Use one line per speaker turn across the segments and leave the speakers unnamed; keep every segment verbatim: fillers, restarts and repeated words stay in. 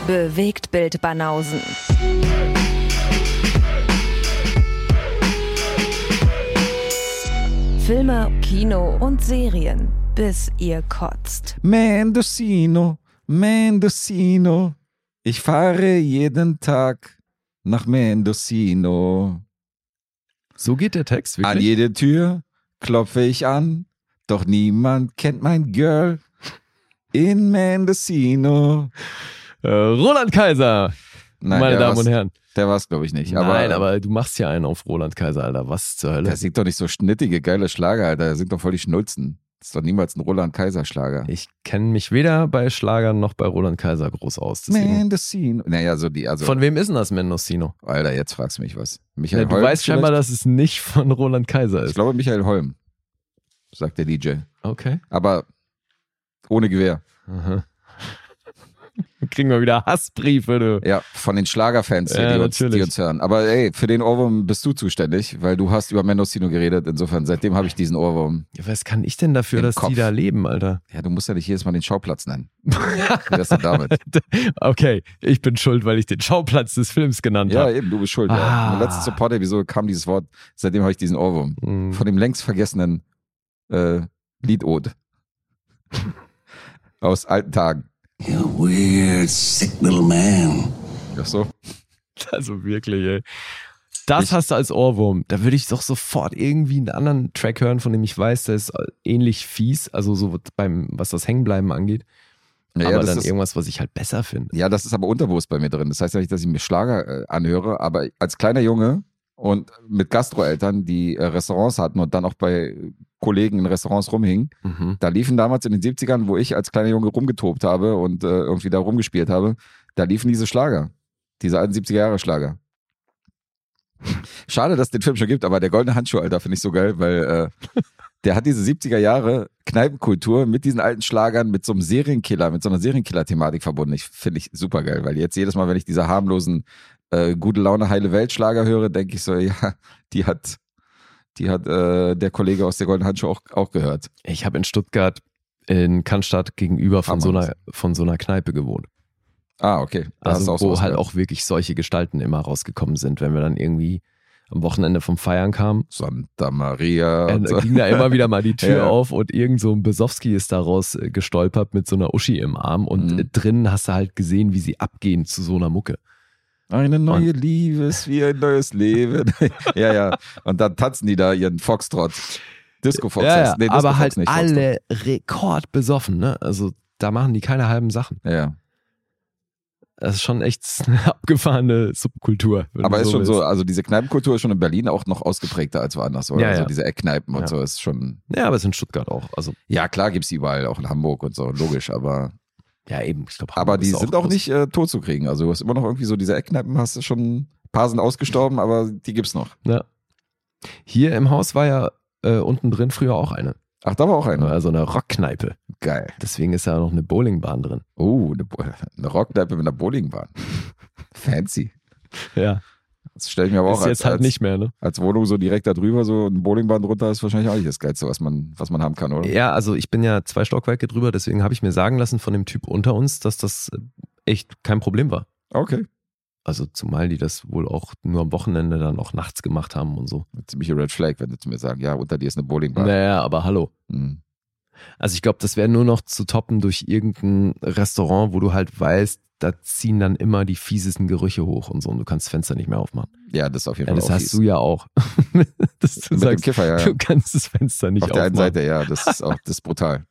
Bewegtbild Banausen. Filme, Kino und Serien, bis ihr kotzt.
Mendocino, Mendocino, ich fahre jeden Tag nach Mendocino.
So geht der Text, wirklich?
An jede Tür klopfe ich an, doch niemand kennt mein Girl in Mendocino.
Äh, Roland Kaiser,
Nein,
meine Damen
war's,
und Herren.
Der war es, glaube ich, nicht.
Nein,
aber,
aber du machst ja einen auf Roland Kaiser, Alter. Was zur Hölle?
Der singt doch nicht so schnittige, geile Schlager, Alter. Der singt doch voll die Schnulzen. Das ist doch niemals ein Roland Kaiser Schlager.
Ich kenne mich weder bei Schlagern noch bei Roland Kaiser groß aus. Deswegen.
Mendocino. Naja, so die, also.
Von wem ist denn das Mendocino?
Alter, jetzt fragst du mich was. Michael
Ja, du
Holm
weißt scheinbar,
vielleicht?
dass es nicht von Roland Kaiser ist.
Ich glaube Michael Holm, sagt der D J.
Okay.
Aber ohne Gewehr.
Aha. Kriegen wir wieder Hassbriefe, du.
Ja, von den Schlagerfans, hier,
Ja,
die, uns, die uns hören. Aber ey, für den Ohrwurm bist du zuständig, weil du hast über Mendocino geredet. Insofern, seitdem habe ich diesen Ohrwurm.
Ja, was kann ich denn dafür,
Im
dass
Kopf.
die da leben, Alter?
Ja, du musst ja nicht jedes Mal den Schauplatz nennen. Wie wär's denn damit?
Okay, ich bin schuld, weil ich den Schauplatz des Films genannt
Ja,
habe.
eben, du bist schuld. Ja.
Ah.
In der letzten Support-Episode kam dieses Wort, seitdem habe ich diesen Ohrwurm.
Mhm.
Von dem längst vergessenen äh, Liedode. Aus alten Tagen.
You're a weird, sick little man.
Ach so.
Also wirklich, ey. Das
Ich-
hast du als Ohrwurm. Da würde ich doch sofort irgendwie einen anderen Track hören, von dem ich weiß, der ist ähnlich fies, also so beim, was das Hängenbleiben angeht.
Ja,
aber
das
dann
ist,
irgendwas, was ich halt besser finde.
ja, das ist aber unterbewusst bei mir drin. Das heißt ja nicht, dass ich mir Schlager äh, anhöre, aber als kleiner Junge und mit Gastroeltern, die äh, Restaurants hatten und dann auch bei Kollegen in Restaurants rumhingen,
Mhm.
da liefen damals in den siebzigern, wo ich als kleiner Junge rumgetobt habe und äh, irgendwie da rumgespielt habe, da liefen diese Schlager. Diese alten siebziger-Jahre-Schlager. Schade, dass es den Film schon gibt, aber der Goldene Handschuh, Alter, finde ich so geil, weil äh, der hat diese siebziger-Jahre-Kneipenkultur mit diesen alten Schlagern, mit so einem Serienkiller, mit so einer Serienkiller-Thematik verbunden. Ich finde ich super geil, weil jetzt jedes Mal, wenn ich diese harmlosen äh, gute Laune, heile Welt-Schlager höre, denke ich so, ja, die hat, die hat äh, der Kollege aus der Goldenen Handschuh auch, auch gehört.
Ich habe in Stuttgart in Cannstatt gegenüber von so, einer, von so einer Kneipe gewohnt.
Ah, okay. Da hast du
Also
auch
wo
sowas
halt
gehört.
auch wirklich solche Gestalten immer rausgekommen sind, wenn wir dann irgendwie am Wochenende vom Feiern kamen.
Santa Maria.
Äh,
Und so.
ging da immer wieder mal die Tür
Ja.
auf und irgend so ein Besowski ist daraus äh, gestolpert mit so einer Uschi im Arm und
Mhm.
äh, drinnen hast du halt gesehen, wie sie abgehen zu so einer Mucke.
Eine neue Liebe ist wie ein neues Leben. ja, ja. Und dann tanzen die da ihren Foxtrot. Disco-Fox.
Ja,
heißt-
ja,
nee,
aber
Disco-Fox
halt
nicht, Foxtrot.
alle rekordbesoffen, ne? Also da machen die keine halben Sachen.
Ja, ja.
Das ist schon echt eine abgefahrene Subkultur. wenn
Aber
du
ist schon
willst.
so, also diese Kneipenkultur ist schon in Berlin auch noch ausgeprägter als woanders, oder?
Ja,
Also
ja.
diese Eckkneipen und
Ja.
so ist schon.
Ja, aber es ist in Stuttgart auch. Also,
Ja, klar gibt's die überall, auch in Hamburg und so, logisch, aber.
ja, eben. Ich glaub,
Aber
Hamburg
die
ist
sind auch
groß.
nicht äh, tot zu kriegen. Also du hast immer noch irgendwie so diese Eckkneipen, hast du schon. Ein paar sind ausgestorben, aber die gibt's noch.
Ja. Hier im Haus war ja äh, unten drin früher auch eine.
Ach, da war auch einer.
Also eine Rockkneipe.
Geil.
Deswegen ist ja noch eine Bowlingbahn drin.
Oh, eine, Bo- eine Rockkneipe mit einer Bowlingbahn. Fancy.
Ja.
Das stelle ich mir aber auch
Ist
als,
jetzt halt
als,
nicht mehr, ne?
als Wohnung so direkt da drüber, so eine Bowlingbahn drunter ist wahrscheinlich auch nicht das Geilste, was man, was man haben kann, oder?
Ja, also ich bin ja zwei Stockwerke drüber, deswegen habe ich mir sagen lassen von dem Typ unter uns, dass das äh, echt kein Problem war.
Okay.
Also zumal die das wohl auch nur am Wochenende dann auch nachts gemacht haben und so.
Eine ziemliche Red Flag, wenn sie zu mir sagen, ja, unter dir ist eine Bowlingbahn.
Naja, aber hallo.
Hm.
Also ich glaube, das wäre nur noch zu toppen durch irgendein Restaurant, wo du halt weißt, da ziehen dann immer die fiesesten Gerüche hoch und so und du kannst das Fenster nicht mehr aufmachen.
Ja, das ist auf jeden
Ja,
Fall
das
auch
hast
fies.
du ja auch. Dass du
Mit dem
sagst,
Kiffer, ja. ja.
du kannst das Fenster nicht
Auf der
aufmachen.
einen Seite, ja, das ist auch, das ist brutal.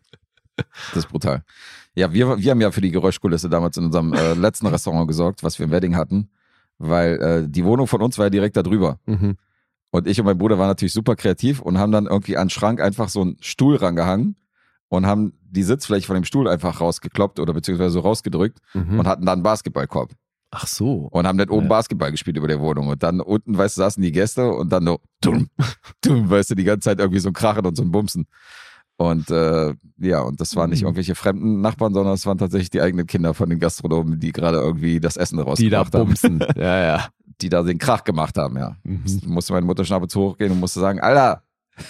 Das ist brutal. Ja, wir, wir haben ja für die Geräuschkulisse damals in unserem äh, letzten Restaurant gesorgt, was wir im Wedding hatten, weil äh, die Wohnung von uns war ja direkt da drüber.
Mhm.
Und ich und mein Bruder waren natürlich super kreativ und haben dann irgendwie an den Schrank einfach so einen Stuhl rangehangen und haben die Sitzfläche von dem Stuhl einfach rausgekloppt oder beziehungsweise so rausgedrückt
Mhm.
und hatten dann einen Basketballkorb.
Ach so.
Und haben dann oben
Ja.
Basketball gespielt über der Wohnung. Und dann unten, weißt du, saßen die Gäste und dann so, dumm, dumm, weißt du, die ganze Zeit irgendwie so ein Krachen und so ein Bumsen. Und äh, ja, und das waren nicht
Mhm.
irgendwelche fremden Nachbarn, sondern es waren tatsächlich die eigenen Kinder von den Gastronomen, die gerade irgendwie das Essen
Die da
rausgebracht haben.
bumsen. Ja, ja.
Die da den Krach gemacht haben, ja.
Mhm.
Da musste meine Mutter schnabel zu hoch gehen und musste sagen, Alter,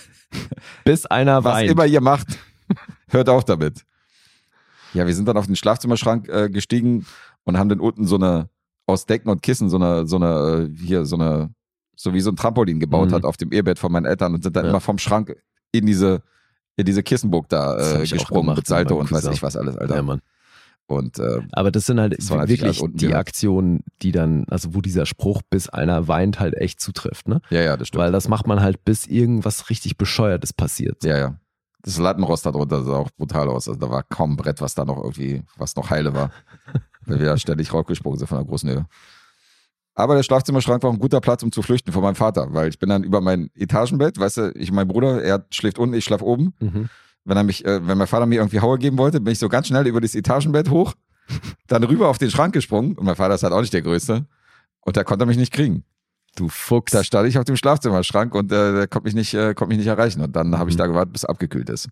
Bis einer
was
weint.
immer ihr macht, hört auf damit. Ja, wir sind dann auf den Schlafzimmerschrank äh, gestiegen und haben dann unten so eine, aus Decken und Kissen, so eine, so eine, hier, so eine, so wie so ein Trampolin gebaut
Mhm.
hat auf dem Ehebett von meinen Eltern und sind dann
Ja.
immer vom Schrank in diese, in diese Kissenburg da
Das hab
äh,
ich auch
gesprungen
gemacht
mit Salto
mit meinem
und weiß
Cousin.
ich was alles, Alter.
Ja, Mann.
Und äh,
Aber das sind halt
Das war natürlich
wirklich
alles unten
die
gehört.
Aktionen, die dann, also wo dieser Spruch, bis einer weint, halt echt zutrifft, ne?
ja, ja, das stimmt.
Weil das macht man halt, bis irgendwas richtig Bescheuertes passiert.
Ja, ja. Das Lattenrost da drunter sah auch brutal aus. Also da war kaum ein Brett, was da noch irgendwie, was noch heile war. Weil wir da ständig raufgesprungen sind von der großen Höhe. Aber der Schlafzimmerschrank war ein guter Platz, um zu flüchten vor meinem Vater, weil ich bin dann über mein Etagenbett, weißt du, ich und mein Bruder, er schläft unten, ich schlaf oben.
Mhm.
Wenn er mich, äh, wenn mein Vater mir irgendwie Haue geben wollte, bin ich so ganz schnell über das Etagenbett hoch, dann rüber auf den Schrank gesprungen und mein Vater ist halt auch nicht der Größte und da konnte er mich nicht kriegen.
Du Fuchs.
Da stand ich auf dem Schlafzimmerschrank und äh, der konnte mich nicht, äh, konnte mich nicht erreichen und dann habe ich
Mhm.
da gewartet, bis es abgekühlt ist.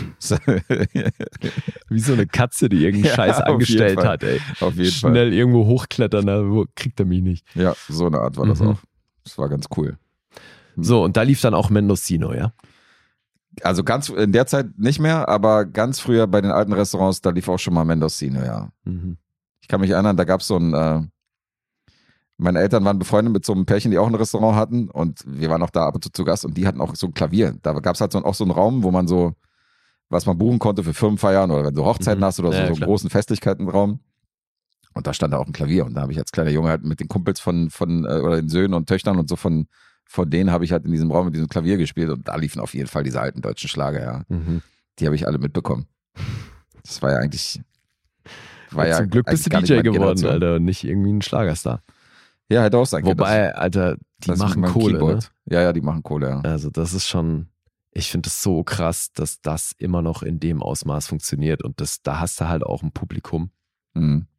Wie so eine Katze, die irgendeinen
Ja,
Scheiß
auf jeden
angestellt
Fall.
hat, ey.
Auf jeden Fall.
Schnell irgendwo hochklettern, da wo- kriegt er mich nicht.
Ja, so eine Art war das
Mhm.
auch. Das war ganz cool.
So, und da lief dann auch Mendocino, ja?
Also ganz in der Zeit nicht mehr, aber ganz früher bei den alten Restaurants, da lief auch schon mal Mendocino, ja.
Mhm.
Ich kann mich erinnern, da gab es so ein, äh, meine Eltern waren befreundet mit so einem Pärchen, die auch ein Restaurant hatten und wir waren auch da ab und zu zu Gast und die hatten auch so ein Klavier. Da gab es halt so, auch so einen Raum, wo man so, was man buchen konnte für Firmenfeiern oder wenn du Hochzeiten
Mhm.
hast oder so,
Ja,
so einen
klar.
großen Festlichkeitenraum. Und da stand da auch ein Klavier und da habe ich als kleiner Junge halt mit den Kumpels von, von äh, oder den Söhnen und Töchtern und so von, von denen habe ich halt in diesem Raum mit diesem Klavier gespielt und da liefen auf jeden Fall diese alten deutschen Schlager, ja.
Mhm.
Die habe ich alle mitbekommen. Das war ja eigentlich, war
Ja,
ja
zum Glück bist du
eigentlich
D
gar
J
nicht meine
geworden,
Generation.
Alter, und nicht irgendwie ein Schlagerstar.
Ja, hätte auch sein können.
Wobei, Alter, die
Das- das
machen
mit meinem
Kohle, ne?
Keyboard. Ja, ja, die machen Kohle, ja.
Also das ist schon, ich finde es so krass, dass das immer noch in dem Ausmaß funktioniert und das, da hast du halt auch ein Publikum,
Mhm.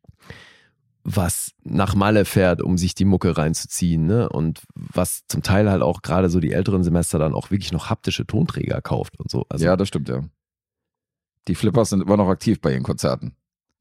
was nach Malle fährt, um sich die Mucke reinzuziehen, ne? Und was zum Teil halt auch gerade so die älteren Semester dann auch wirklich noch haptische Tonträger kauft und so. Also
Ja, das stimmt, ja. Die Flippers sind immer noch aktiv bei ihren Konzerten.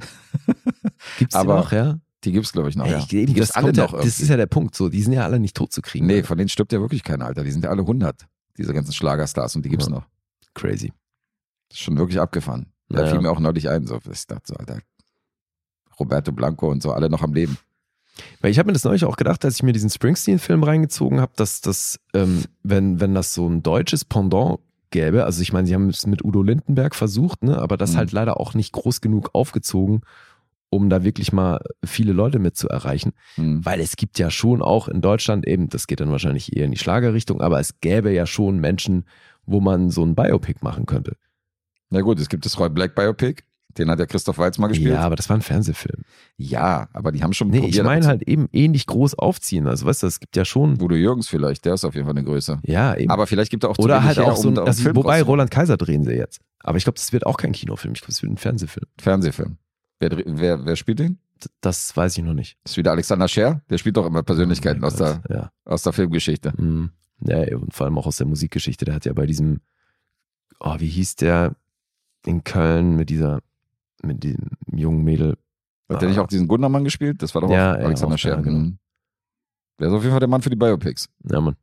gibt's die
aber
noch, ja?
Die gibt's, glaube ich, noch,
Ey,
ja.
ich-
Die
eben,
gibt's
das,
alle
kommt ja,
noch
das ist
irgendwie.
ja der Punkt, so, die sind ja alle nicht tot zu kriegen.
Nee,
ne?
von denen stirbt ja wirklich keiner, Alter. Die sind ja alle hundert, diese ganzen Schlagerstars und die gibt's
Ja.
noch.
Crazy.
Das ist schon wirklich abgefahren. Da
Naja.
fiel mir auch neulich ein, so, ich dachte so, Alter, Roberto Blanco und so, alle noch am Leben.
Weil ich habe mir das neulich auch gedacht, als ich mir diesen Springsteen-Film reingezogen habe, dass das, ähm, wenn, wenn das so ein deutsches Pendant gäbe, also ich meine, sie haben es mit Udo Lindenberg versucht, ne, aber das
Mhm.
halt leider auch nicht groß genug aufgezogen, um da wirklich mal viele Leute mit zu erreichen.
Hm.
Weil es gibt ja schon auch in Deutschland eben, das geht dann wahrscheinlich eher in die Schlagerrichtung, aber es gäbe ja schon Menschen, wo man so ein Biopic machen könnte.
Na gut, es gibt das Roy Black Biopic, den hat ja Christoph Waltz mal gespielt.
Ja, aber das war ein Fernsehfilm.
Ja, aber die haben schon
Nee,
probiert.
ich meine
aber-
halt eben ähnlich groß aufziehen. Also weißt du, es gibt ja schon,
Udo Jürgens vielleicht, der ist auf jeden Fall eine Größe.
ja eben.
Aber vielleicht gibt er auch zu
Oder
wenig
halt
her,
auch so
um
ein,
da einen
also,
Film
wobei
rauszumachen.
Roland Kaiser drehen sie jetzt. Aber ich glaube, das wird auch kein Kinofilm. Ich glaube, es wird ein Fernsehfilm.
Fernsehfilm. Wer, dre- wer, wer spielt den?
D- Das weiß ich noch nicht.
Das ist wieder Alexander Scher. Der spielt doch immer Persönlichkeiten
Oh
aus,
mein
der,
Gott, Ja.
aus der Filmgeschichte.
Mhm. Ja, und vor allem auch aus der Musikgeschichte. Der hat ja bei diesem, oh, wie hieß der in Köln mit dieser, mit diesem jungen Mädel.
Hat der nicht auch diesen Gundermann gespielt? Das war doch
Ja,
auch
ja,
Alexander
auch,
Scher.
ja, genau.
Mhm. Der ist auf jeden Fall der Mann für die Biopics.
Ja, Mann.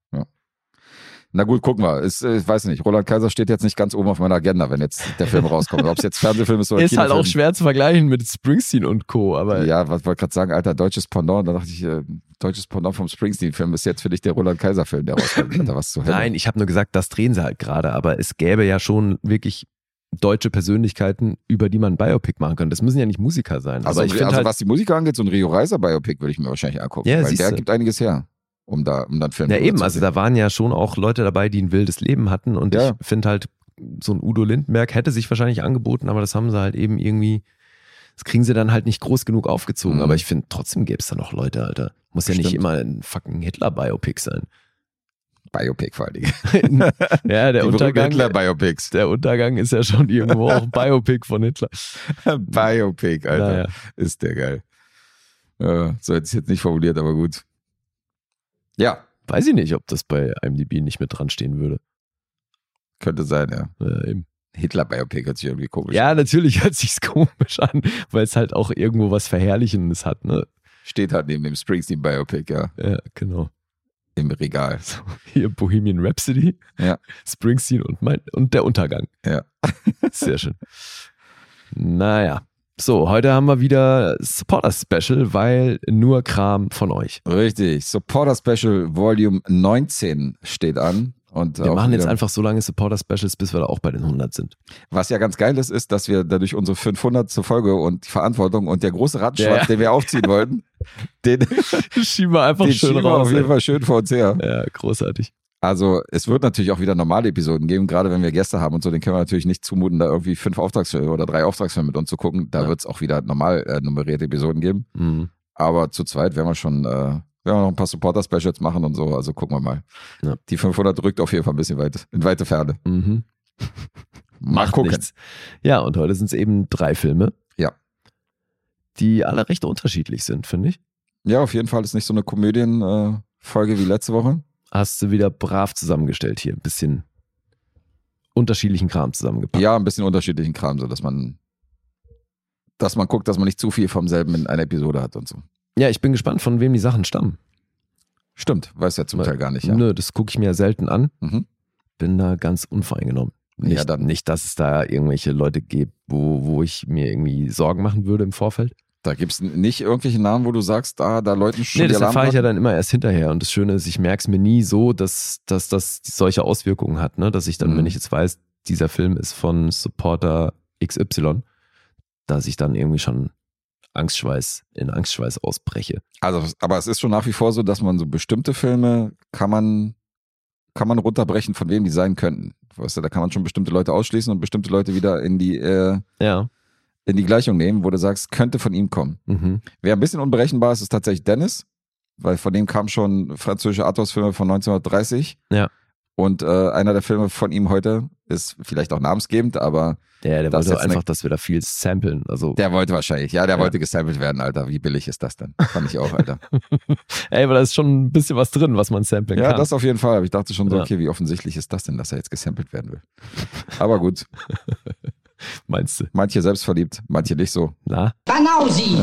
Na gut, gucken wir. Ist, äh, ich weiß nicht, Roland Kaiser steht jetzt nicht ganz oben auf meiner Agenda, wenn jetzt der Film rauskommt. Ob es jetzt Fernsehfilm ist oder
Ist halt
Kinofilm.
auch schwer zu vergleichen mit Springsteen und Co., aber
Ja, was wollte gerade sagen, Alter, deutsches Pendant. Da dachte ich, äh, deutsches Pendant vom Springsteen-Film ist jetzt für dich der Roland Kaiser-Film, der rauskommt. Alter, was zu Hölle.
nein, ich habe nur gesagt, das drehen sie halt gerade, aber es gäbe ja schon wirklich deutsche Persönlichkeiten, über die man ein Biopic machen könnte. Das müssen ja nicht Musiker sein.
Also,
aber ich finde
also
halt,
was die Musiker angeht, so ein Rio Reiser Biopic würde ich mir wahrscheinlich angucken.
Ja,
weil
siehst
der
du.
gibt einiges her, um da, um dann Film
ja
drüber
eben,
zu
also
sehen.
da waren ja schon auch Leute dabei, die ein wildes Leben hatten und
Ja.
ich finde halt, so ein Udo Lindenberg hätte sich wahrscheinlich angeboten, aber das haben sie halt eben irgendwie, das kriegen sie dann halt nicht groß genug aufgezogen,
Mhm.
aber ich finde, trotzdem gäbe es da noch Leute, Alter. Muss ja nicht
Stimmt.
immer ein fucking Hitler-Biopic sein.
Biopic vor allen Dingen.
Ja, der
Die berühmten
Untergang,
Hitler-Biopics.
der Untergang ist ja schon irgendwo auch ein Biopic von Hitler.
Biopic, Alter.
Naja.
Ist der geil. Ja, so hätte ich es jetzt nicht formuliert, aber gut. Ja,
Weiß ich nicht, ob das bei I M D B nicht mit dran stehen würde.
könnte sein, ja.
Ja, eben.
Hitler-Biopic hört sich irgendwie komisch an.
Ja, natürlich hört sich's komisch an, weil es halt auch irgendwo was Verherrlichendes hat, ne?
Steht halt neben dem Springsteen-Biopic, ja,
Ja, genau.
im Regal.
Hier Bohemian Rhapsody,
Ja.
Springsteen und, mein, und der Untergang.
Ja.
Sehr schön. Naja. So, heute haben wir wieder Supporter-Special, weil nur Kram von euch.
Richtig. Supporter Special Volume neunzehn steht an. Und
wir
auch
machen
wieder,
jetzt einfach so lange Supporter-Specials, bis wir da auch bei den hundert sind.
Was ja ganz geil ist, ist, dass wir dadurch unsere fünfhundertste Folge und die Verantwortung und der große Rattenschwanz,
Ja, ja.
den wir aufziehen wollten, den,
Schieben wir einfach
den
schön
schieben wir
raus.
auf jeden
ey.
Fall schön vor uns her.
Ja, großartig.
Also es wird natürlich auch wieder normale Episoden geben, gerade wenn wir Gäste haben und so, den können wir natürlich nicht zumuten, da irgendwie fünf Auftragsfilme oder drei Auftragsfilme mit uns zu gucken. Da
Ja.
wird es auch wieder normal äh, nummerierte Episoden geben.
Mhm. Aber
Aber zu zweit werden wir schon, äh, werden wir noch ein paar Supporter-Specials machen und so, also gucken wir mal.
Ja.
Die fünfhundert rückt auf jeden Fall ein bisschen weit, in weite Ferne.
Mhm.
Mal
Macht
gucken.
nichts. Ja, und heute sind es eben drei Filme.
Ja.
Die alle recht unterschiedlich sind, finde ich.
Ja, auf jeden Fall ist nicht so eine Komödienfolge wie letzte Woche.
Hast du wieder brav zusammengestellt hier. Ein bisschen unterschiedlichen Kram zusammengepackt.
Ja, ein bisschen unterschiedlichen Kram, so dass man, dass man guckt, dass man nicht zu viel vom selben in einer Episode hat und so.
Ja, ich bin gespannt, von wem die Sachen stammen.
Stimmt, weiß ja zum Teil gar nicht, ja.
Nö, das gucke ich mir ja selten an.
Mhm.
Bin da ganz unvoreingenommen. Nicht,
Ja, dann-
nicht, dass es da irgendwelche Leute gibt, wo, wo ich mir irgendwie Sorgen machen würde im Vorfeld.
Da gibt es nicht irgendwelche Namen, wo du sagst, ah, da läuten schon
Nee,
die
das erfahre ich ja
Alarmglocken?
dann immer erst hinterher. Und das Schöne ist, ich merke es mir nie so, dass, dass das solche Auswirkungen hat. Ne? Dass ich dann,
Mhm.
wenn ich jetzt weiß, dieser Film ist von Supporter X Y, dass ich dann irgendwie schon Angstschweiß in Angstschweiß ausbreche.
Also, aber es ist schon nach wie vor so, dass man so bestimmte Filme kann man, kann man runterbrechen, von wem die sein könnten. Weißt du, da kann man schon bestimmte Leute ausschließen und bestimmte Leute wieder in die, äh,
Ja.
in die Gleichung nehmen, wo du sagst, könnte von ihm kommen.
Mhm.
Wer ein bisschen unberechenbar ist, ist tatsächlich Dennis, weil von dem kamen schon französische Arthouse-Filme von neunzehnhundertdreißig.
Ja.
Und äh, einer der Filme von ihm heute ist vielleicht auch namensgebend, aber
Der, der
Das ist
wollte
jetzt
einfach,
eine-
dass wir da viel samplen. Also,
der wollte wahrscheinlich, ja, der
Ja.
wollte gesampelt werden, Alter. Wie billig ist das denn? Fand ich auch, Alter.
ey, aber da ist schon ein bisschen was drin, was man samplen
Ja,
kann.
das auf jeden Fall. Aber ich dachte schon so,
Ja.
okay, wie offensichtlich ist das denn, dass er jetzt gesampelt werden will? Aber gut,
Meinst du?
manche selbstverliebt, manche nicht so.
Na,
Banausi!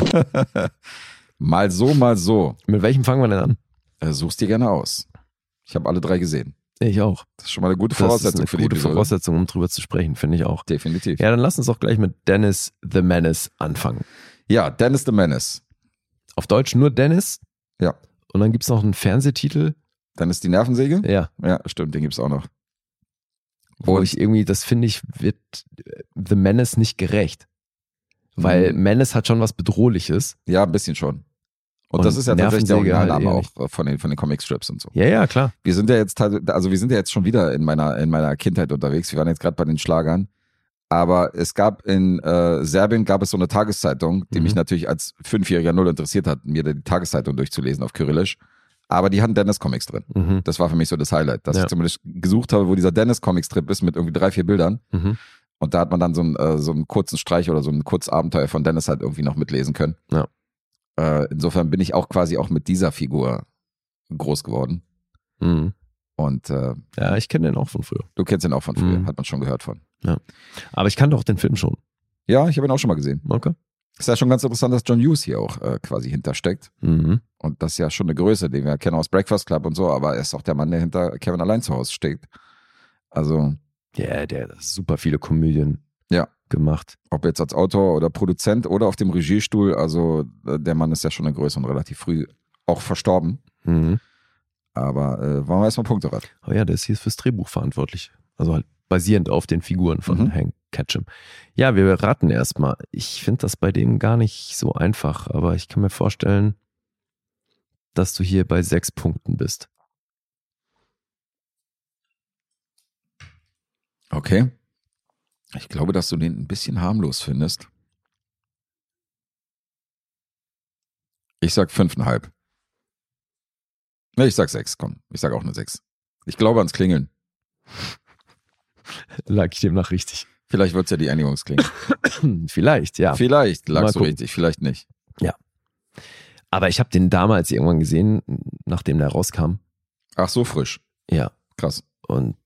Mal so, mal so.
mit welchem fangen wir denn an?
Äh, such's dir gerne aus. Ich habe alle drei gesehen.
Ich auch.
Das ist schon mal eine gute
Das
Voraussetzung
ist
für
eine
die
gute
Episode.
Voraussetzung, um drüber zu sprechen, finde ich auch.
Definitiv.
Ja, dann lass uns doch gleich mit Dennis the Menace anfangen.
Ja, Dennis the Menace.
Auf Deutsch nur Dennis.
Ja.
Und dann gibt es noch einen Fernsehtitel.
Dennis die Nervensäge?
Ja.
Ja, stimmt, den gibt's auch noch.
Wo
Und-
ich irgendwie, das finde ich, wird äh, The Menace nicht gerecht. Weil
Mhm.
Menace hat schon was Bedrohliches.
Ja, ein bisschen schon. Und,
Und
das ist ja tatsächlich der
Nervensäge halt
Originalname
eher
auch äh, von den, von den Comicstrips und so.
Ja, ja, klar.
Wir sind ja jetzt, tat- also wir sind ja jetzt schon wieder in meiner, in meiner Kindheit unterwegs. Wir waren jetzt gerade bei den Schlagern. Aber es gab in äh, Serbien gab es so eine Tageszeitung, die
Mhm.
mich natürlich als Fünfjähriger null interessiert hat, mir die Tageszeitung durchzulesen auf Kyrillisch. Aber die hatten Dennis-Comics drin.
Mhm.
Das war für mich so das Highlight, dass
Ja.
ich zumindest gesucht habe, wo dieser Dennis-Comic-Strip ist mit irgendwie drei, vier Bildern.
Mhm.
Und da hat man dann so einen, äh, so einen kurzen Streich oder so ein Kurzabenteuer von Dennis halt irgendwie noch mitlesen können.
Ja.
Äh, insofern bin ich auch quasi auch mit dieser Figur groß geworden.
Mhm.
Und äh,
Ja, ich kenne den auch von früher.
du kennst ihn auch von früher,
Mhm.
hat man schon gehört von.
Aber ich kannte auch den Film schon.
Ja, ich habe ihn auch schon mal gesehen.
Okay.
Ist ja schon ganz interessant, dass John Hughes hier auch äh, quasi hintersteckt.
Mhm.
Und das ist ja schon eine Größe, den wir kennen aus Breakfast Club und so, aber er ist auch der Mann, der hinter Kevin allein zu Hause steckt. Also,
Ja, der hat super viele Komödien
Ja.
gemacht.
ob jetzt als Autor oder Produzent oder auf dem Regiestuhl, also äh, der Mann ist ja schon eine Größe und relativ früh auch verstorben.
Mhm.
Aber äh, wollen wir erstmal Punkterad.
Oh ja, der ist hier fürs Drehbuch verantwortlich. Also halt basierend auf den Figuren von
Mhm.
Hank Ketchum. Ja, wir raten erstmal. Ich finde das bei dem gar nicht so einfach, aber ich kann mir vorstellen, dass du hier bei sechs Punkten bist.
Okay. Ich glaube, dass du den ein bisschen harmlos findest. Ich sag fünfeinhalb. Ne, ich sag sechs, komm. Ich sag auch eine sechs. Ich glaube ans Klingeln.
Lag ich demnach richtig?
Vielleicht wird's ja die Einigungsklingel.
Vielleicht, ja.
Vielleicht
Mal
lagst du
gucken.
richtig, vielleicht nicht.
Aber ich habe den damals irgendwann gesehen, nachdem der rauskam.
Ach, so frisch.
Ja.
Krass.
Und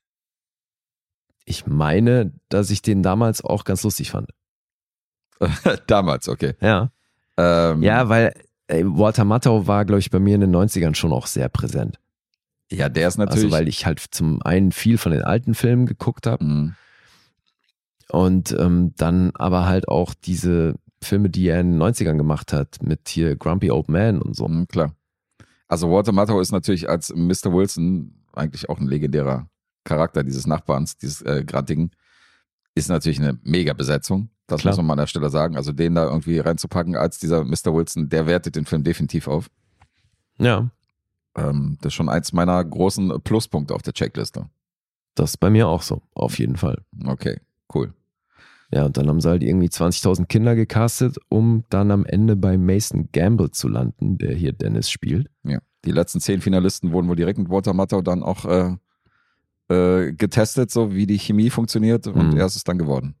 ich meine, dass ich den damals auch ganz lustig fand.
Damals, okay.
Ja.
Ähm,
Ja, weil ey, Walter Matthau war, glaube ich, bei mir in den neunzigern schon auch sehr präsent.
ja, der ist natürlich.
Also weil ich halt zum einen viel von den alten Filmen geguckt habe
Mhm.
und ähm, dann aber halt auch diese Filme, die er in den neunzigern gemacht hat, mit hier Grumpy Old Man und so.
Mhm, klar. Also Walter Matthau ist natürlich als Mister Wilson eigentlich auch ein legendärer Charakter dieses Nachbarns, dieses äh, Grantigen. Ist natürlich eine Mega-Besetzung. Das
Klar.
muss man mal an der Stelle sagen. Also den da irgendwie reinzupacken als dieser Mister Wilson, der wertet den Film definitiv auf.
Ja,
Ähm, das ist schon eins meiner großen Pluspunkte auf der Checkliste.
das ist bei mir auch so, auf jeden Fall.
Okay, cool.
Ja, und dann haben sie halt irgendwie zwanzigtausend Kinder gecastet, um dann am Ende bei Mason Gamble zu landen, der hier Dennis spielt.
Ja. Die letzten zehn Finalisten wurden wohl direkt mit Walter Matthau dann auch äh, äh, getestet, so wie die Chemie funktioniert, und
Mhm.
er ist es dann geworden.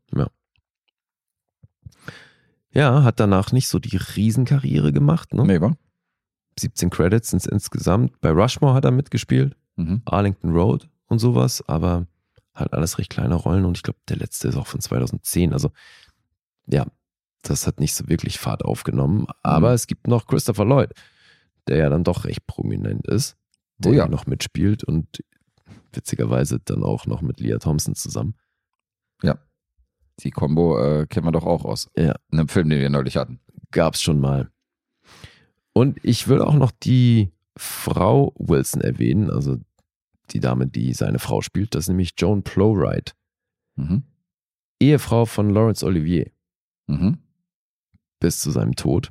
Ja, hat danach nicht so die Riesenkarriere gemacht. Ne?
Nee, wa?
siebzehn Credits sind es insgesamt. Bei Rushmore hat er mitgespielt,
Mhm.
Arlington Road und sowas, aber halt alles recht kleine Rollen, und ich glaube, der letzte ist auch von zweitausendzehn. Also ja, das hat nicht so wirklich Fahrt aufgenommen. Aber
Mhm.
es gibt noch Christopher Lloyd, der ja dann doch recht prominent ist, der
Oh ja.
hier noch mitspielt und witzigerweise dann auch noch mit Leah Thompson zusammen.
Die Kombo äh, kennen wir doch auch aus
Ja.
einem Film, den wir neulich hatten.
Gab's schon mal. Und ich will auch noch die Frau Wilson erwähnen, also die Dame, die seine Frau spielt, das ist nämlich Joan Plowright,
Mhm.
Ehefrau von Laurence Olivier
Mhm.
bis zu seinem Tod.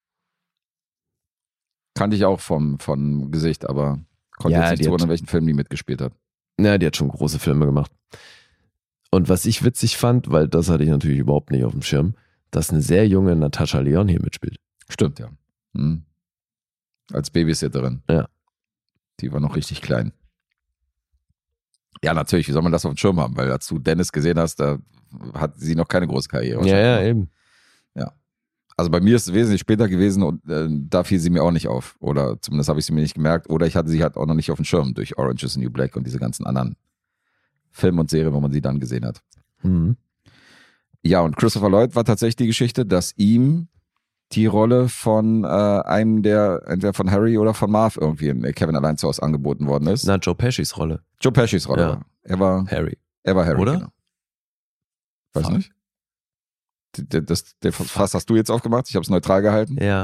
Kannte ich auch vom, vom Gesicht, aber konnte
Ja,
jetzt nicht
die
zuordnen,
hat-
welchen Film die mitgespielt hat.
Ja, die hat schon große Filme gemacht. Und was ich witzig fand, weil das hatte ich natürlich überhaupt nicht auf dem Schirm, dass eine sehr junge Natascha Lyonne hier mitspielt.
Stimmt, ja. Mhm. Als Babysitterin.
Ja.
Die war noch richtig klein. Ja, natürlich, wie soll man das auf dem Schirm haben? Weil als du Dennis gesehen hast, da hat sie noch keine große Karriere.
Ja, ja,
wahrscheinlich.
eben.
Also bei mir ist es wesentlich später gewesen, und äh, da fiel sie mir auch nicht auf. Oder zumindest habe ich sie mir nicht gemerkt. Oder ich hatte sie halt auch noch nicht auf dem Schirm durch Orange is the New Black und diese ganzen anderen Filme und Serien, wo man sie dann gesehen hat.
Mhm.
Ja, und Christopher Lloyd war tatsächlich die Geschichte, dass ihm die Rolle von äh, einem der, entweder von Harry oder von Marv irgendwie in Kevin allein zu Hause angeboten worden ist.
Na, Joe Pescis Rolle.
Joe Pescis Rolle.
Ja.
war. Er war,
Harry.
er war Harry.
Oder?
Genau. Weiß
Fuck.
nicht. Das, das, der Fass hast du jetzt aufgemacht. Ich habe es neutral gehalten.
Ja.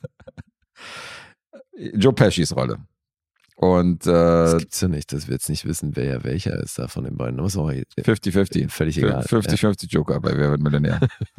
Joe Pescis Rolle. Und
Das
äh,
gibt's ja nicht, dass wir jetzt nicht wissen, wer ja welcher ist da von den beiden. Aber ist auch
fünfzig fünfzig.
völlig egal.
fünfzig fünfzig Joker bei Wer wird Millionär.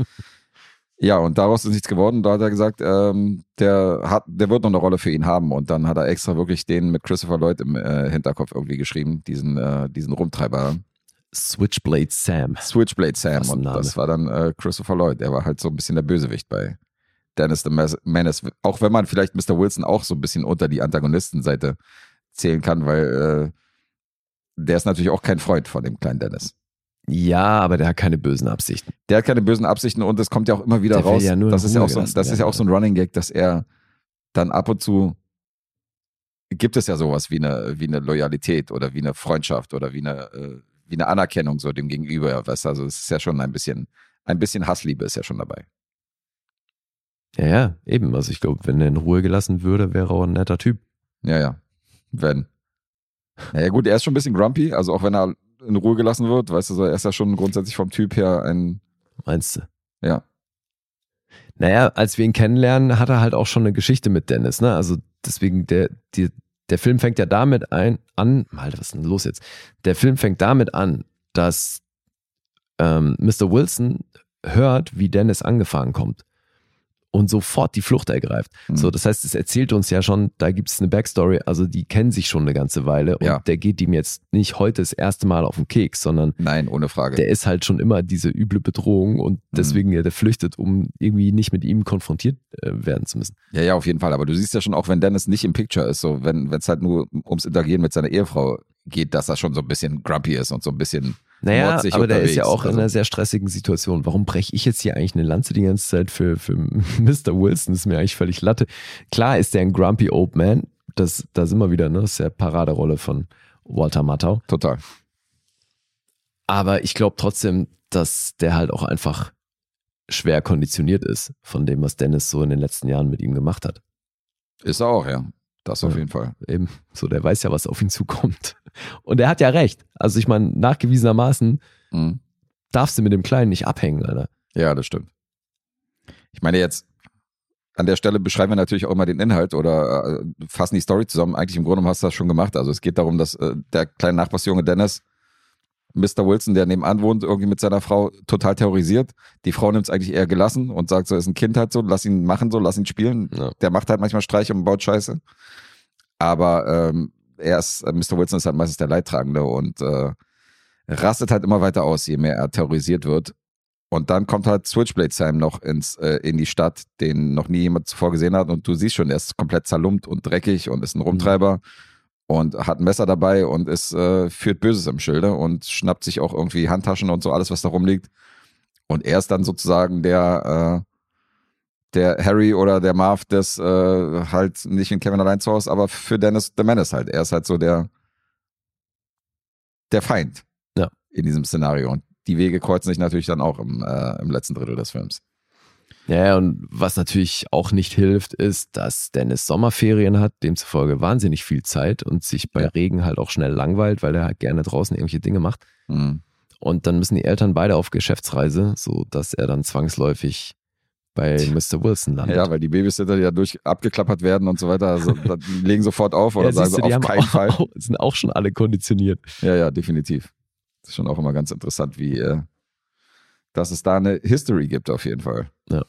Ja, und daraus ist nichts geworden. Da hat er gesagt, ähm, der hat, der wird noch eine Rolle für ihn haben. Und dann hat er extra wirklich den mit Christopher Lloyd im äh, Hinterkopf irgendwie geschrieben, diesen, äh, diesen Rumtreiber.
Switchblade Sam.
Switchblade Sam.
Was ein
Und
Name.
das war dann äh, Christopher Lloyd. Der war halt so ein bisschen der Bösewicht bei Dennis the Mas- Menace. Auch wenn man vielleicht Mister Wilson auch so ein bisschen unter die Antagonistenseite zählen kann, weil äh, der ist natürlich auch kein Freund von dem kleinen Dennis.
Ja, aber der hat keine bösen Absichten.
Der hat keine bösen Absichten, und es kommt ja auch immer wieder
Der will
raus.
ja nur in
das ist ja
Ruhe
auch so,
gelassen
das ist ja
werden.
auch so ein Running Gag, dass er dann ab und zu gibt es ja sowas wie eine, wie eine Loyalität oder wie eine Freundschaft oder wie eine, äh, wie eine Anerkennung so dem Gegenüber. Weißt du? Also es ist ja schon ein bisschen, ein bisschen Hassliebe ist ja schon dabei.
Ja, ja, eben. Also ich glaube, wenn er in Ruhe gelassen würde, wäre er auch ein netter Typ.
Ja, ja. Wenn. Naja gut, er ist schon ein bisschen grumpy, also auch wenn er in Ruhe gelassen wird, weißt du, so, er ist ja schon grundsätzlich vom Typ her ein,
Meinst du?
ja.
Naja, als wir ihn kennenlernen, hat er halt auch schon eine Geschichte mit Dennis, ne? Also deswegen, der, die, der Film fängt ja damit ein, an, Alter, was ist denn los jetzt? Der Film fängt damit an, dass ähm, Mister Wilson hört, wie Dennis angefahren kommt und sofort die Flucht ergreift.
Mhm.
So, das heißt, es erzählt uns ja schon, da gibt es eine Backstory, also die kennen sich schon eine ganze Weile, und
Ja.
der geht ihm jetzt nicht heute das erste Mal auf den Keks, sondern
Nein, ohne Frage.
der ist halt schon immer diese üble Bedrohung, und deswegen ja, der flüchtet, um irgendwie nicht mit ihm konfrontiert äh, werden zu müssen.
Ja, ja, auf jeden Fall. Aber du siehst ja schon auch, wenn Dennis nicht im Picture ist, so wenn es halt nur ums Interagieren mit seiner Ehefrau geht, dass er schon so ein bisschen grumpy ist und so ein bisschen
Naja,
motzig
aber der ist ja
unterwegs.
auch in
Also-
einer sehr stressigen Situation. Warum breche ich jetzt hier eigentlich eine Lanze die ganze Zeit für, für Mister Wilson? Das ist mir eigentlich völlig Latte. Klar ist der ein grumpy old man, das, da sind wir wieder, ne? Das ist ja Paraderolle von Walter Matthau.
Total.
Aber ich glaube trotzdem, dass der halt auch einfach schwer konditioniert ist von dem, was Dennis so in den letzten Jahren mit ihm gemacht hat.
Ist er auch, ja. Das auf
Ja.
jeden Fall.
Eben, so der weiß ja, was auf ihn zukommt. Und er hat ja recht. Also ich meine, nachgewiesenermaßen
Mhm.
darfst du mit dem Kleinen nicht abhängen, Alter.
Ja, das stimmt. Ich meine jetzt, an der Stelle beschreiben wir natürlich auch immer den Inhalt oder äh, fassen die Story zusammen. Eigentlich im Grunde genommen hast du das schon gemacht. Also es geht darum, dass äh, der kleine Nachbarsjunge Dennis Mister Wilson, der nebenan wohnt, irgendwie mit seiner Frau total terrorisiert. Die Frau nimmt es eigentlich eher gelassen und sagt so, ist ein Kind halt so, lass ihn machen so, lass ihn spielen.
Ja.
Der macht halt manchmal Streiche und baut Scheiße. Aber ähm, er ist, äh, Mister Wilson ist halt meistens der Leidtragende und äh, rastet halt immer weiter aus, je mehr er terrorisiert wird. Und dann kommt halt Switchblade Sam noch ins, äh, in die Stadt, den noch nie jemand zuvor gesehen hat. Und du siehst schon, er ist komplett zerlumpt und dreckig und ist ein Rumtreiber und hat ein Messer dabei und ist, äh, führt Böses im Schilde und schnappt sich auch irgendwie Handtaschen und so alles, was da rumliegt. Und er ist dann sozusagen der, äh, der Harry oder der Marv des äh, halt nicht in Kevin allein zu Hause, aber für Dennis the Menace halt. Er ist halt so der, der Feind
ja.
in diesem Szenario. Und die Wege kreuzen sich natürlich dann auch im, äh, im letzten Drittel des Films.
Ja, und was natürlich auch nicht hilft, ist, dass Dennis Sommerferien hat, demzufolge wahnsinnig viel Zeit und sich bei
Ja.
Regen halt auch schnell langweilt, weil er halt gerne draußen irgendwelche Dinge macht.
Mhm.
Und dann müssen die Eltern beide auf Geschäftsreise, sodass er dann zwangsläufig bei Mister Wilson landet.
Ja, weil die Babysitter, die ja durch abgeklappert werden und so weiter, also, die legen sofort auf oder
Ja,
sagen
siehst
so,
du, die
auf
haben
keinen
auch,
Fall.
Auch, sind auch schon alle konditioniert.
Ja, ja, definitiv. Das ist schon auch immer ganz interessant, wie, äh, dass es da eine History gibt auf jeden Fall.
Ja.